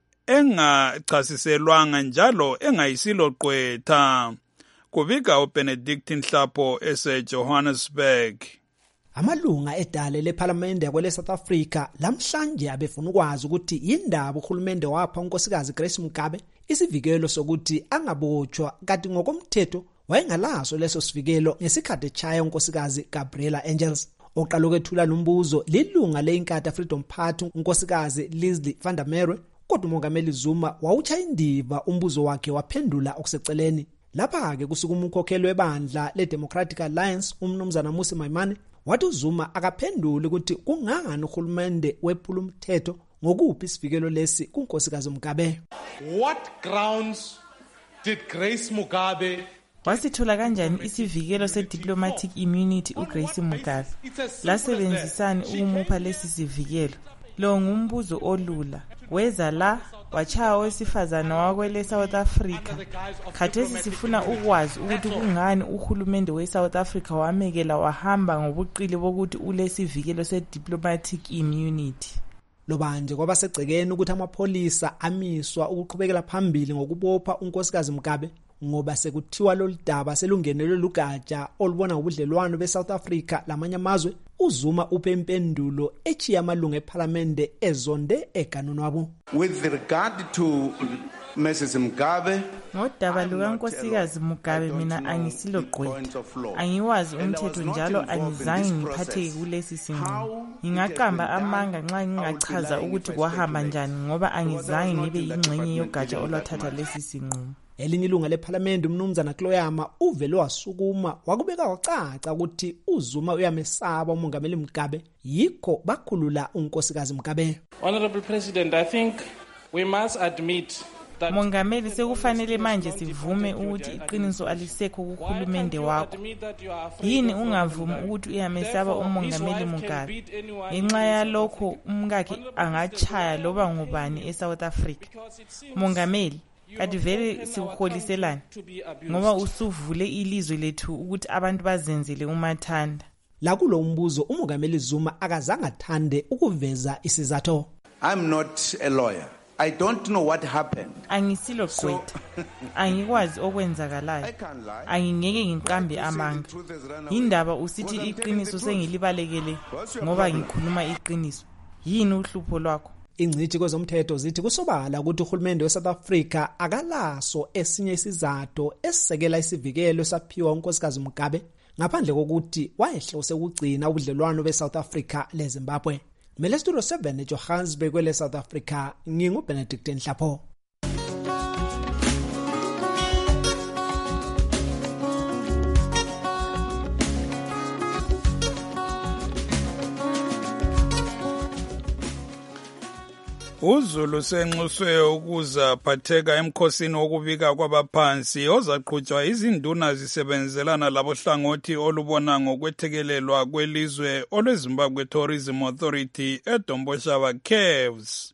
engachasiselwanga njalo engayisilo qwetha. Kubika uBenedict Nhlapo ese-Johannesburg. Amalunga edale lephalamende yakwele South Africa lamhlanje abefuna ukwazi ukuthi yindaba uhulumende wapha unkosikazi Grace Mugabe isivikelo sokuthi angabotshwa kanti ngokomthetho wayengalaso leso sivikelo ngesikhathi echaya unkosikazi Gabriella Angels. Oqala ukwethula lumbuzo lilunga leInkatha Freedom Party unkosikazi Leslie van der Merwe, kodwa umongameli Zuma wawuchaya indiva umbuzo wakhe waphendula okuseceleni. Lapha-ke kusuka umkhokheli webandla le-Democratic Alliance umnumzana Mmusi Maimane wathi uZuma akaphenduli ukuthi kungani uhulumende wephula umthetho ngokuphi isivikelo lesi kunkosikazi Mugabe. What grounds did Grace Mugabe wasithola kanjani isivikelo se-diplomatic immunity uGrace Mugabe? Lasebenzisani ukumupha lesi sivikelo? Lo ngumbuzo olula. Weza la wachaya owesifazana wakwele South Africa. Khathesi sifuna ukwazi ukuthi kungani uhulumende we-South Africa wamekela wahamba ngobuqili bokuthi ulesivikelo se-diplomatic immunity. Lobanje kwabasegcekeni ukuthi amapholisa amiswa ukuqhubekela phambili ngokubopha unkosikazi Mugabe ngoba sekuthiwa loludaba selungenelwe lugatsha olubona ubudlelwano beSouth Africa lamanye amazwe. uZuma uphe impendulo echiya amalunga ePhalamende ezonde eganonwabo. With regard to Mrs. Mugabe, ngodaba lukankosikazi Mugabe mina angisilo qwetha, angiwazi umthetho njalo angizange ngiphatheke kulesi sinqumo. Ngingaqamba amanga nxa ngingachaza ukuthi kwahamba njani ngoba angizange ngibe yingxenye yogatsha olwathatha lesi sinqumo. Elinye ilunga lePhalamende umnumzana Kloyama uvele wasukuma wakubeka wacaca ukuthi uZuma uyamesaba umongameli Mugabe yikho bakhulula unkosikazi Mugabe. Honorable President, I think we must admit that Mongameli sekufanele manje sivume ukuthi iqiniso alisekho kuhulumende wakho. Yini ungavumi ukuthi uyamesaba umongameli Mugabe? Ngenxa yalokho umkakhe angachaya loba ngubani eSouth Africa. Mongameli kati vele sikholiselana ngoba usuvule ilizwe lethu ukuthi abantu bazenzele umathanda. La kulo umbuzo umongameli Zuma akazange athande ukuveza isizathu. I'm not a lawyer. I don't know what happened. Angisilo gqwetha. Angikwazi okwenzakalayo. Angingeke ngiqambe amanga. Indaba usithi iqiniso sengilibalekele ngoba ngikhuluma iqiniso. Yini uhlupho lwakho? Ingcithi kwezomthetho zithi kusobala ukuthi uhulumende weSouth Africa akalaso esinye isizathu esisekela isivikelo esaphiwa unkosikazi Mugabe ngaphandle kokuthi wayehlose ukugcina ubudlelwano beSouth Africa leZimbabwe. Mele Studio 7 eJohannesburg kwele South Africa, nginguBenedict Nhlapho. uZulu senxuswe ukuza phatheka emkhosini wokubika kwabaphansi ozaqhutshwa izinduna zisebenzelana labohlangothi olubona ngokwethekelelwa kwelizwe olweZimbabwe Tourism Authority eDomboshava Caves.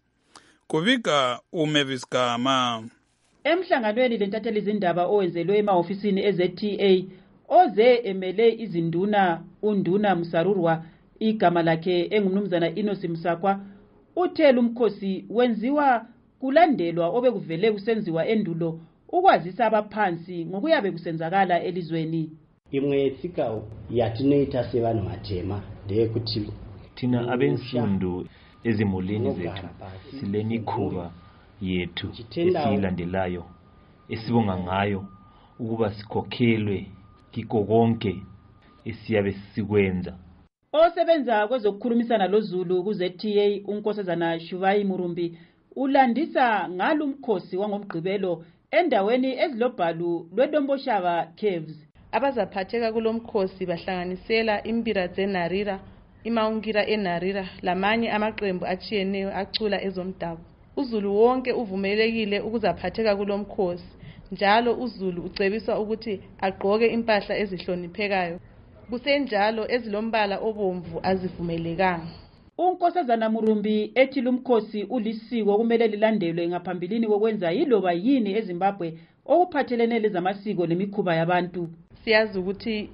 Kubika uMavis Gama. Emhlanganweni lentatheli izindaba owenzelwe emahofisini eZTA oze emele izinduna unduna Msarurwa igama lakhe engumnumzana Inosi Msakwa uthela umkhosi wenziwa kulandelwa obekuvele kusenziwa endulo ukwazisa abaphansi ngokuyabe kusenzakala elizweni. Imwe yetsika yatinoita sevanhu vatema ndeyekuti thina abensundu ezimulini zethu silemikhuba yethu esiyilandelayo esibonga ngayo ukuba sikhokhelwe kiko konke esiyabe sikwenza. Osebenza kwezokukhulumisana loZulu kuZTA unkosazana Shuvayi Murumbi ulandisa ngalumkhosi wangomgqibelo endaweni ezilobhalu lweDomboshava Caves. Abazaphatheka kulomkhosi bahlanganisela imbira zeNarira, imaungira eNarira lamanye amaqembu atshiyeneyo acula ezomdabu. uZulu wonke uvumelekile ukuzaphatheka kulomkhosi, njalo uZulu ucebiswa ukuthi agqoke impahla ezihloniphekayo. Kusenjalo ezilombala obomvu azivumelekanga. Unkosazana Murumbi ethi lumkhosi ulisiko kumele lilandelwe ngaphambilini kokwenza yiloba yini eZimbabwe okuphathelene lezamasiko nemikhuba yabantu. Siyazi ukuthi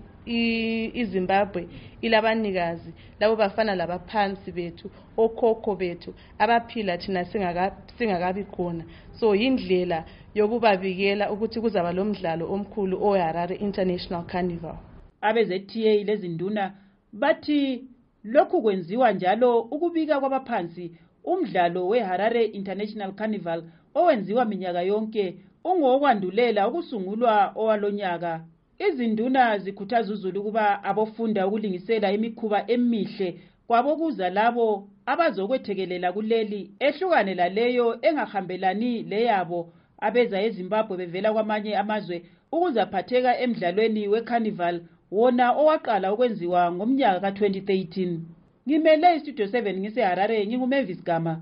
iZimbabwe ilabanikazi labo bafana labaphansi bethu, okhokho bethu abaphila thina singakabi khona. So indlela yokubabikela ukuthi kuzaba lomdlalo omkhulu oHarare International Carnival. AbeZTA lezinduna bathi lokhu kwenziwa njalo ukubika kwabaphansi umdlalo weHarare International Carnival owenziwa minyaka yonke ungokwandulela ukusungulwa owalonyaka. Izinduna zikhuthaza uZulu kuba abofunda ukulingisela imikhuba emihle kwabokuza labo abazokwethekelela kuleli ehlukane laleyo engahambelani leyabo abeza eZimbabwe bevela kwamanye amazwe ukuzaphatheka emdlalweni weCarnival wona owaqala ukwenziwa ngomnyaka ka2013. Ngimele iStudio 7 ngiseHarare nginguMavis Gama.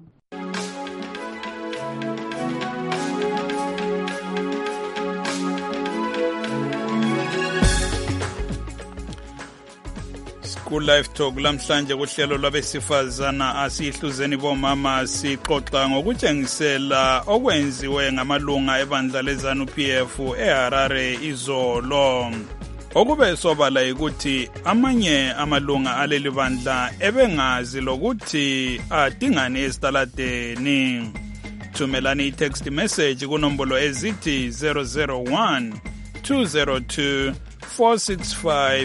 Ku-Live Talk lamhlanje kuhlelo lwabesifazana asihluzeni bomama sixoxa ngokutshengisela okwenziwe ngamalunga ebandla leZANU-PF eHarare izolo. Okube sobala ukuthi amanye amalunga aleli bandla ebengazi lokuthi adingani esitaladeni. Thumelani i-text message kunombolo ezithi 001 202 465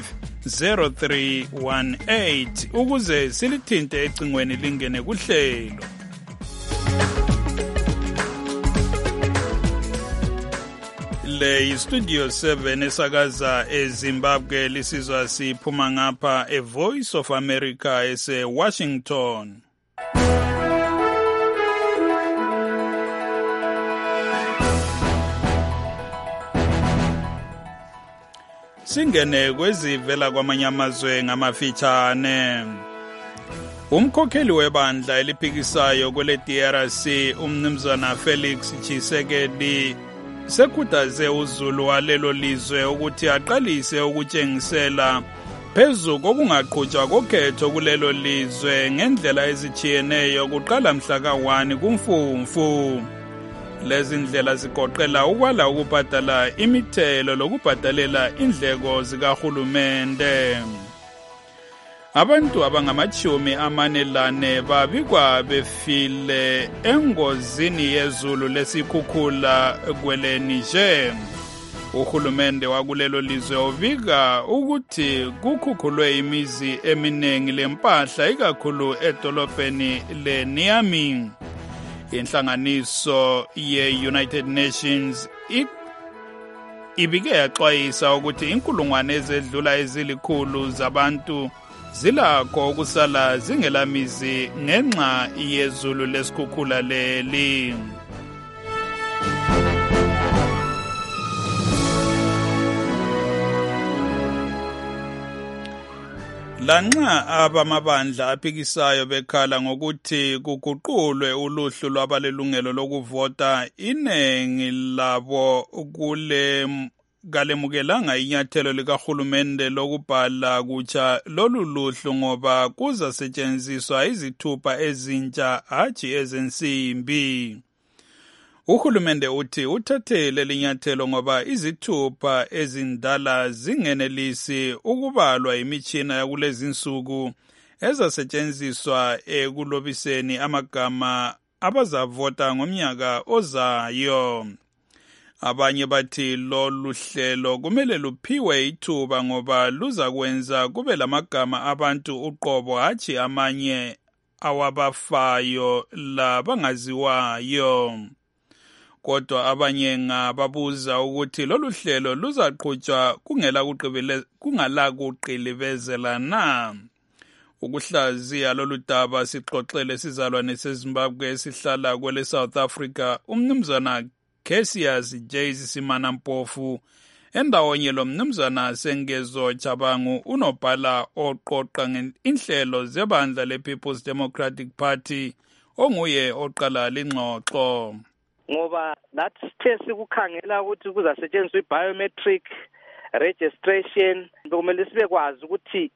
0318 ukuze silithinte ecingweni lingene kuhlelo. Le Studio 7 esakaza eZimbabwe lisizwa siphuma ngapha eVoice of America eseWashington. Singene kwezivela kwamanye amazwe ngamafitshane. Umkhokheli webandla eliphikisayo kwele DRC umnumzana Felix Tshisekedi sekhuthaze uZulu walelo lizwe ukuthi aqalise ukutshengisela phezu kokungaqhutshwa kokhetho kulelo lizwe ngendlela ezitshiyeneyo kuqala mhla ka-1 kuMfumfu. Lezi ndlela zigoqela ukwala ukubhadala imithelo lokubhadalela indleko zikahulumende. Abantu abangama-40 babikwa befile engozini yezulu lesikhukhula kwele Niger. Uhulumende wakulelo lizwe ubika ukuthi kukhukhulwe imizi eminingi lempahla ikakhulu edolobheni leNiamey. Inhlanganiso ye-United Nations ibike yaxwayisa ukuthi inkulungwane ezedlula ezilikhulu zabantu zilakho ukusala zingelamizi ngenxa yezulu lesikhukhula leli. Lanxa abamabandla aphikisayo bekhala ngokuthi kuguqulwe uluhlu lwabalelungelo lokuvota, inengi labo kalemukelanga inyathelo likahulumende lokubhala kutsha lolu luhlu ngoba kuzasetshenziswa izithupha ezintsha hatshi ezensimbi. Uhulumende uthi uthathele linyathelo ngoba izithupha ezindala zingenelisi ukubalwa imitshina yakulezi nsuku ezasetshenziswa ekulobiseni amagama abazavota ngomnyaka ozayo. Abanye bathi lolu hlelo kumele luphiwe ithuba ngoba luzakwenza kube lamagama abantu uqobo hatshi amanye awabafayo labangaziwayo. Kodwa abanye ngababuza ukuthi lolu hlelo luzaqhutshwa kungela kuqilibezela na. Ukuhlaziya lolu daba sixoxele sizalwane seZimbabwe esihlala kwele South Africa umnumzana Cassius Jayce Simana Mpofu endawonye lo mnumzana Sengezo Chabangu unobhala oqoqa inhlelo zebandla le-People's Democratic Party onguye oqala lingxoxo. Ngoba nathi sithe sikukhangela ukuthi kuzasetshenziswa i-biometric registration kumele sibe kwazi ukuthi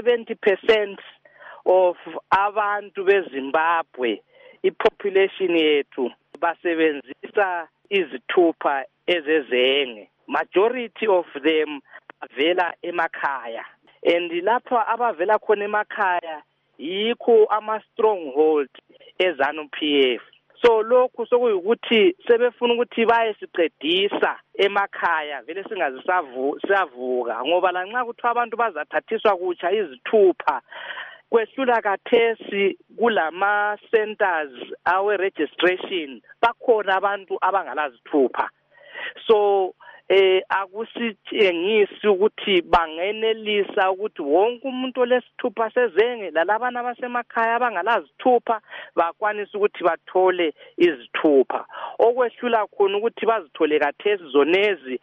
70% of abantu beZimbabwe ipopulation yethu basebenzisa izithupha ezezenge. Majority of them avela emakhaya, and lapha abavela khona emakhaya yikho ama-stronghold eZANU-PF. So lokhu sokuyukuthi sebefuna ukuthi baye siqedisa emakhaya vele singazisavuka ngoba lanxa kuthiwa abantu bazathathiswa kutsha izithupha kwehlula kathesi kulama centers awe registration bakhona abantu abangalazithupha. So akusitshengisi ukuthi bangenelisa ukuthi wonke umuntu olesithupha sezenge lalabana abasemakhaya abangalazithupha bakwanisa ukuthi bathole izithupha. Okwehlula khona ukuthi bazithole kathesi zonezi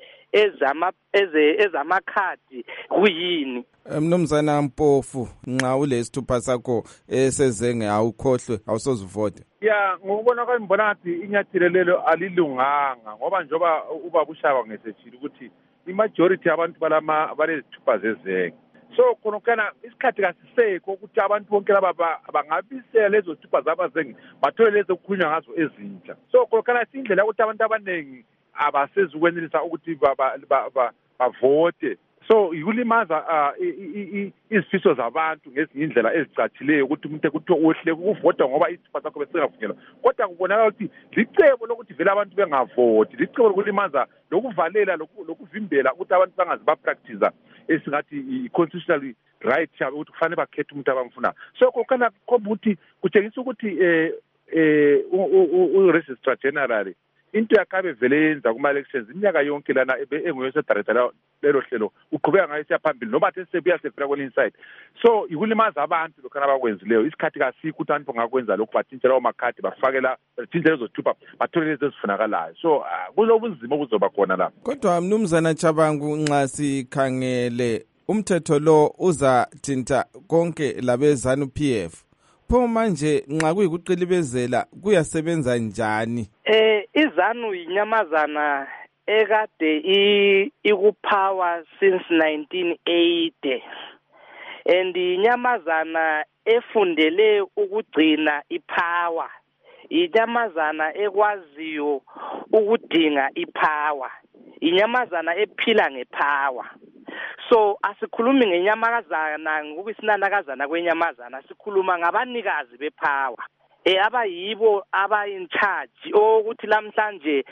ezamakhadi kuyini. Mnumzana Mpofu, nxa ulesithupha sakho esezenge awukhohlwe awusozivote. Ya ngokubona kwami ngibona ngathi inyathelo lelo alilunganga ngoba njoba ubaba uShaba ngesethile ukuthi imajority yabantu balezithupha zezenge. So khonokana isikhathi kasisekho ukuthi abantu bonke laba bangabisela lezo thupha zabazenge bathole lezo kukhulunywa ngazo ezintsha. So khonokana indlela ukuthi abantu abaningi abasezukwenelisa ukuthi bavote. So ikulimaza izifiso zabantu ngezinye indlela ezicatshileyo ukuthi umuntu ekuthiwa uhle ukuvota ngoba isithupha sakho besingavunyelwa. Kodwa kubonakala ukuthi licebo lokuthi vele abantu bengavoti, licebo lokulimaza lokuvalela lokuvimbela ukuthi abantu bangazi bapractice esingathi i-constitutional right yabo ukuthi kufanele bakhethe umuntu abamfuna. So kokana khomba ukuthi kutshengisa ukuthi u-Registrar General into yakabe vele yenza kuma-elections iminyaka yonke lana enguyesedaretha lelo hlelo uqhubeka ngayo siyaphambili noba the sebuya sefika kwelinye side. So ikulimaza abantu lokhana abakwenzileyo isikhathi kasikho ukuthi abantu bangakwenza lokhu bathintshe lawo makhadi bafakela bathintshe lezo thupha bathole lezi ezifunakalayo. So kulobunzima obuzoba khona lapho. Kodwa mnumzana Chabangu nxa sikhangele umthetho lo uzathinta konke labeZANU-PF. Pho manje nxa kuyikuqilibezela kuyasebenza njani? iZANU inyamazana ekade ikupower since 1980 and inyamazana efundele ukugcina ipower, inyamazana ekwaziyo ukudinga ipower, inyamazana ephila ngepower. So asikhulumi ngenyamazana ngokusinanakazana kwenyamazana, sikhuluma ngabanikazi bepower abayibo in charge ukuthi lamhlanje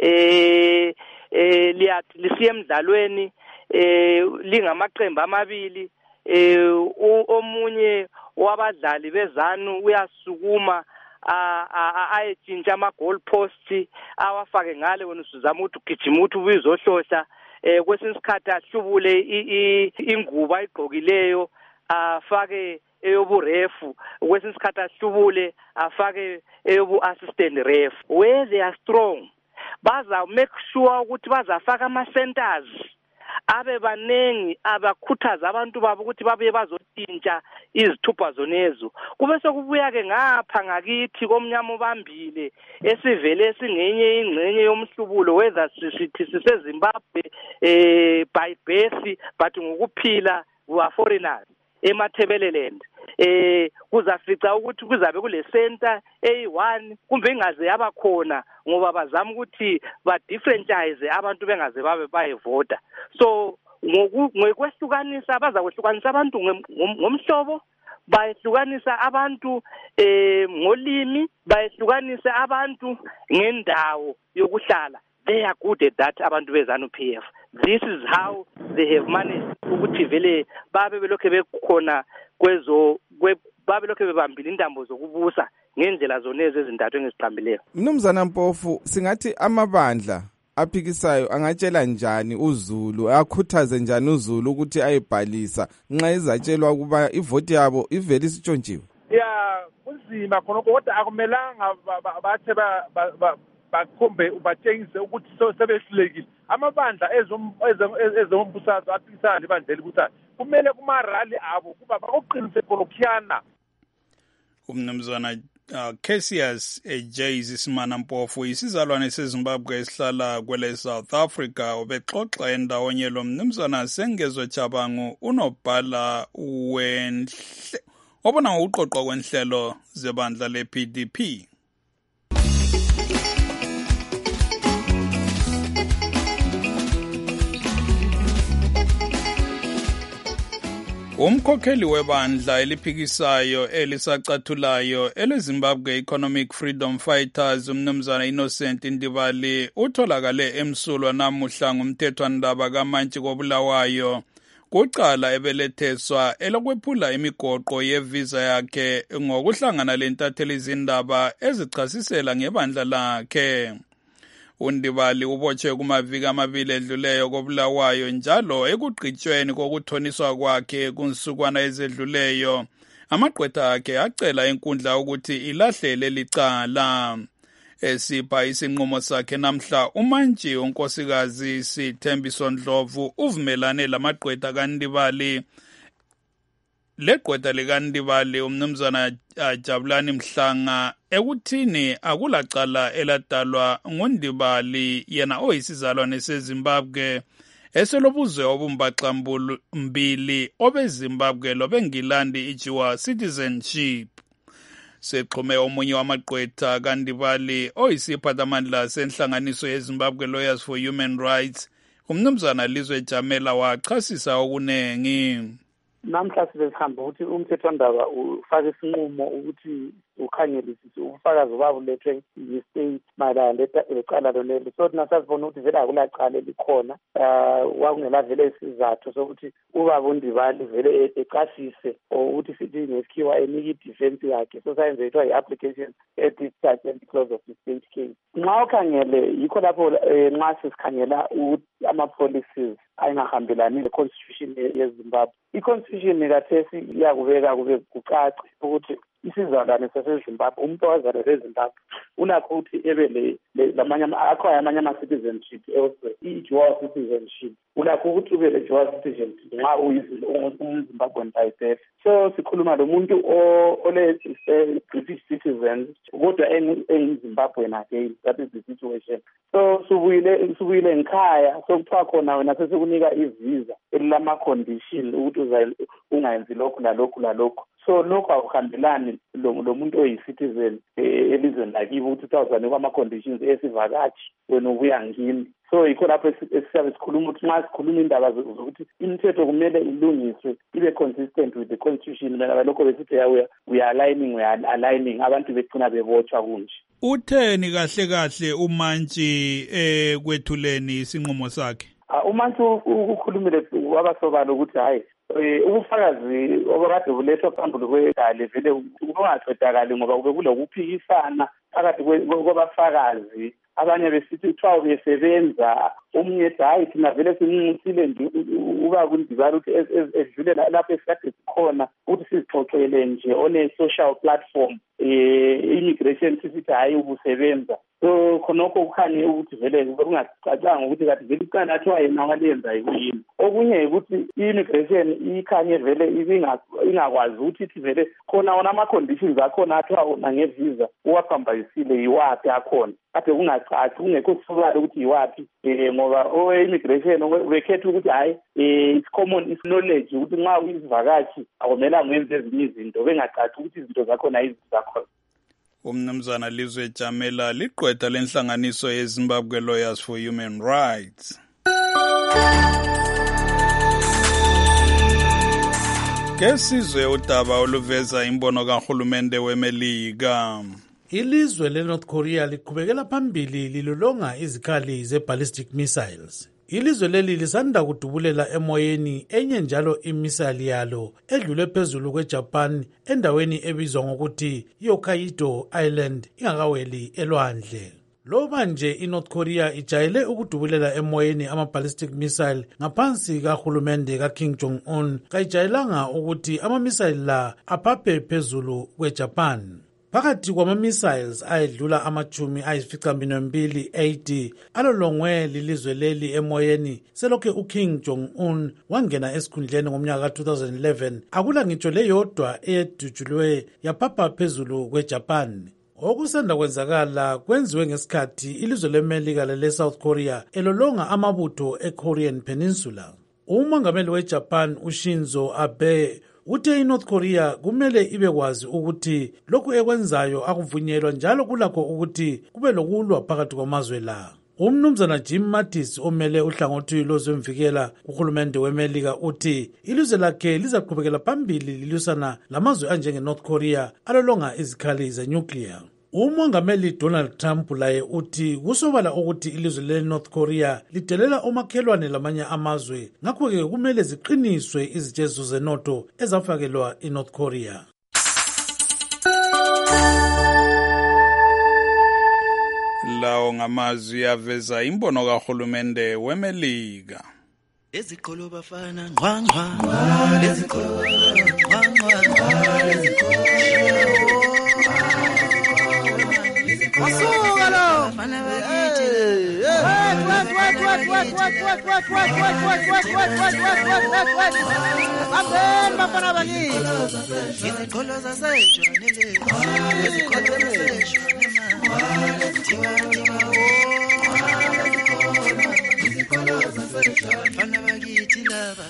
liyathi lisiye emdlalweni lingamaqembu amabili omunye wabadlali bezanu uyasukuma ayetshintsha ama-goal post awafake ngale wena usuzama ukuthi ugijima ukuthi ubuzohlohla kwesinye isikhathi ahlubule ingubo ayigqokileyo afake eyoburefu, kwesinye isikhathi ahlubule afake eyobu-assistant ref. Where they are strong baza make sure ukuthi bazafaka ama-centers abe banengi abakhuthaza abantu babo ukuthi babuye bazotshintsha izithupha zonezo. Kube sokubuya-ke ngapha ngakithi komnyama obambile esivele singenye ingxenye yomhlubulo whether sithi siseZimbabwe by birth but ngokuphila we are foreigners eMathebeleland. Kuzafica ukuthi kuzabe kule center A1 kumbe ingaze yabakhona ngoba bazama ukuthi ba differentize abantu bengaze babe bayevota. So ngokwehlukanisa bazakwehlukanisa abantu ngomhlobo, bayehlukanisa abantu ngolimi, bayehlukanisa abantu ngendawo yokuhlala. They are good at that, abantu bezanu PF. This is how they have managed ukuthi vele babe belokhe bekhona babe lokhe bebambile indambo zokubusa ngendlela zonezo ezintathu engiziqambileyo. Mnumzana Mpofu, singathi amabandla aphikisayo angatshela njani uZulu, akhuthaze njani uZulu ukuthi ayebhalisa nxa ezatshelwa ukuba ivoti yabo ivele isitshontshiwe? Yeah, kunzima khona kodwa akumelanga bathe bakhombe ubatshengise ukuthi sebehlulekile. Amabandla ezombusazwe aphikisana lebandla elibusayo kumele kumarali abo kuba bakuqinise khona. Umnumzana Cassius J. Simana Mpofu isizalwane seZimbabwe esihlala kwele South Africa ubexoxa endawonye lo mnumzana Sengezo Chabangu unobhala obona ngokuqoqwa kwenhlelo zebandla le-PDP. Umkhokheli webandla eliphikisayo elisacathulayo eleZimbabwe Economic Freedom Fighters umnumzana Innocent Ndibali utholakale emsulwa namuhla ngumthethwandaba kaMantshi koBulawayo kucala ebeletheswa elokwephula imigoqo yevisa yakhe ngokuhlangana lentatheli izindaba ezichasisela ngebandla lakhe. uNdibali ubotshwe kumaviki amabili edluleyo koBulawayo njalo ekugqitshweni kokuthoniswa kwakhe kunsukwana ezedluleyo. Amagqwetha akhe acela inkundla ukuthi ilahlele licala. Esipha isinqumo sakhe namhla uMantshi unkosikazi Sithembiso Ndlovu uvumelane lamagqwetha kaNdibali. Legqwetha likaNdibali umnumzana Jabulani Mhlanga ekuthini akulacala eladalwa nguNdibali yena oyisizalwane seZimbabwe eselobuzwe obumbaxambili obeZimbabwe lobengilandi ijiwa citizenship. Sexhume omunye wamagqwetha kaNdibali oyisiphathamandla senhlanganiso yeZimbabwe Lawyers for Human Rights umnumzana Lizwe Jamela wachasisa okunengi. Namhla sihamba ukuthi umthethwandaba ufake isinqumo ukuthi ukhangelisise ubufakazi obabulethwe yi-state mayelana lecala lolelo. So thina sasibona ukuthi vele akulacala elikhona wakungela vele isizathu sokuthi ubaba uNdibali vele ecasise ukuthi sithi ngesikhiwa enike idefense yakhe. So sayenze ithiwa yi-application at-discharge and close of the state case. Nxa ukhangele yikho lapho nxa sisikhangela ukuthi ama-policies ayingahambelani le-constitution yeZimbabwe. I-constitution kathesi iyakubeka kube kucace ukuthi isizalwane saseZimbabwe umuntu owazalelwe eZimbabwe ulakho ukuthi ebe akhoya amanye ama-citizenship i-dual citizenship ulakho ukuthi ube le-dual citizenship nxa umZimbabwean by birth. So sikhuluma lo muntu ole-British citizen kodwa engizimbabwean again. That is the situation. So subuyile ngikhaya sokuthiwa khona wena sesikunika ivisa elilama-condition ukuthi ungayenzi lokhu nalokhu nalokhu. so lokho akuhambelani lo muntu oyi-citizen elizweni lakibo ukuthi uzawuzane kwama-conditions esivakashi wena ubuya ngini. So yikho lapho esiyabe sikhuluma ukuthi nxa sikhuluma indaba zokuthi imithetho kumele ilungiswe ibe consistent with the constitution, mina lokho besithi we are aligning abantu begcina bebotshwa kunje. Utheni kahle kahle uMantshi kwethuleni isinqumo sakhe? uMantshi ukhulumile wabasobala ukuthi hayi ubufakazi obakade bulethwa phambili kwegale vele ubungaqedakali ngoba kube kulokuphikisana phakathi kwabafakazi. Abanye besithi kuthiwa uyesebenza, omunye ethi hayi thina vele sinqincisile nje uba kundibala ukuthi edlule lapho esikade sikhona ukuthi sizixoxele nje on a social platform immigration sithi hayi ubusebenza. So khonokho kukhanye ukuthi vele kungacacanga ukuthi kathi vele iqala athiwa yena walenza yini. Okunye ukuthi immigration ikhanye vele ingakwazi ukuthi ithi vele khona wona ama-conditions akhona athiwa wona ngevisa uwaphambayisile yiwaphi akhona. Kade kungacaci kungekho kusobala ukuthi yiwaphi ngoba owe-immigration bekhetha ukuthi hayi it's common, it's knowledge ukuthi nxa uyisivakashi akumelanga uyenze ezinye izinto bengacaci ukuthi izinto zakhona yizinto zakhona. Umnumzana Lizwe Jamela liqwetha lenhlanganiso yeZimbabwe Lawyers for Human Rights. Kesizwe udaba oluveza imbono kahulumende weMelika. Ilizwe leNorth Korea liqhubekela phambili lilolonga izikhali ze-ballistic missiles. Ilizwe leli lisanda kudubulela emoyeni enye njalo imisali yalo edlule phezulu kweJapan endaweni ebizwa ngokuthi Hokkaido Island ingakaweli elwandle. Loba nje iNorth Korea ijayele ukudubulela emoyeni ama-ballistic missile ngaphansi kahulumende kaKim Jong-un, kayijayelanga ukuthi ama-missile la aphaphe phezulu kweJapan. Phakathi kwama-missiles ayedlula ama-12 AD alolongwe lilizwe leli emoyeni selokhe uKim Jong-un wangena esikhundleni ngomnyaka ka-2011, akula ngitsho leyodwa eyedutshulwe yaphapha phezulu kweJapan. Okusanda kwenzakala kwenziwe ngesikhathi ilizwe leMelika lele-South Korea elolonga amabutho e-Korean Peninsula. Umongameli weJapan uShinzo Abe uthe iNorth Korea kumele ibekwazi ukuthi lokhu ekwenzayo akuvunyelwa njalo kulakho ukuthi kube lokulwa phakathi kwamazwe la. Umnumzana Jim Mattis omele uhlangothi lozemvikela uhulumende weMelika uthi ilizwe lakhe lizaqhubekela phambili lilusana lamazwe anjengeNorth Korea alolonga izikhali zenuclear. Umongameli Donald Trump laye uthi kusobala ukuthi ilizwe leNorth Korea lidelela omakhelwane lamanye amazwe, ngakho-ke kumele ziqiniswe izitshezo zenotho ezafakelwa iNorth Korea. Lawo ngamazwi aveza imbono kahulumende weMelika. Eziqolo bafana ngqwangqwa, eziqolo ngqwangqwa, eziqolo Masuka lo bafana bakithi Abel bafana bakithi iziqolo zasejwanele iziqolo zasejwanele bafana bakithi laba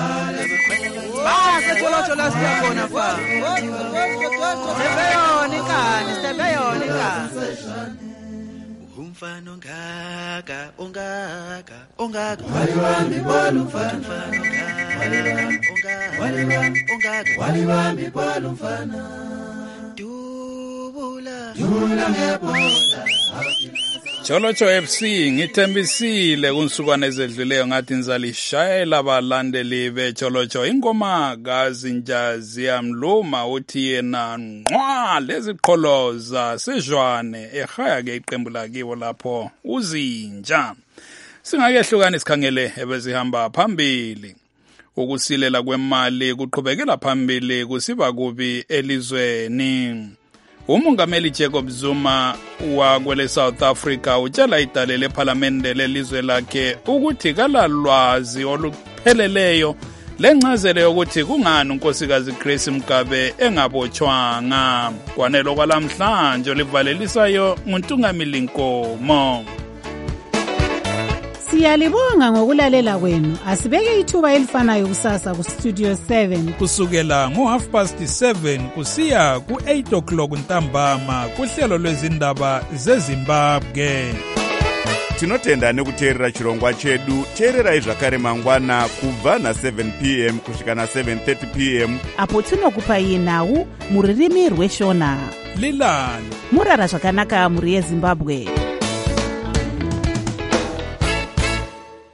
setsholo la siyabona kwa sebeyona ikani umfana ongaka waliwami bolu mfana waliwami bolu mfana dubula ngebola Cholocho FC ngithembisile kunsukwane ezedluleyo ngathi nizalishayela abalandeli beCholocho ingoma kaZinjazi yamluma uthi yena nqwa leziqholoza sejwane ehaya ke iqembu lakiwo lapho uzinja. Singakehlukana isikhangele ebezihamba phambili. Ukusilela kwemali kuqhubekela phambili kusiba kubi elizweni. Umongameli Jacob Zuma wakwele South Africa utshela idale lePhalamende lelizwe lakhe ukuthi kalalwazi olupheleleyo lencazelo yokuthi kungani unkosikazi Grace Mugabe engabotshwanga. Kwanelo kwalamhlanje livalelisayo nguNtungamili Nkomo. Siyalibonga ngokulalela kwenu. Asibeke ithuba elifanayo kusasa ku Studio 7 kusukela ngo7:30 kusiya ku8 o'clock ntambama kuhlelo lwezindaba zeZimbabwe. Tinotenda nekuteerera chirongwa chedu. Teererai zvakare mangwana kubva na7 p.m. kusvika na7:30 p.m. apo tinokupai nhau muririmi rweshona. Lilani murara zvakanaka muri yeZimbabwe.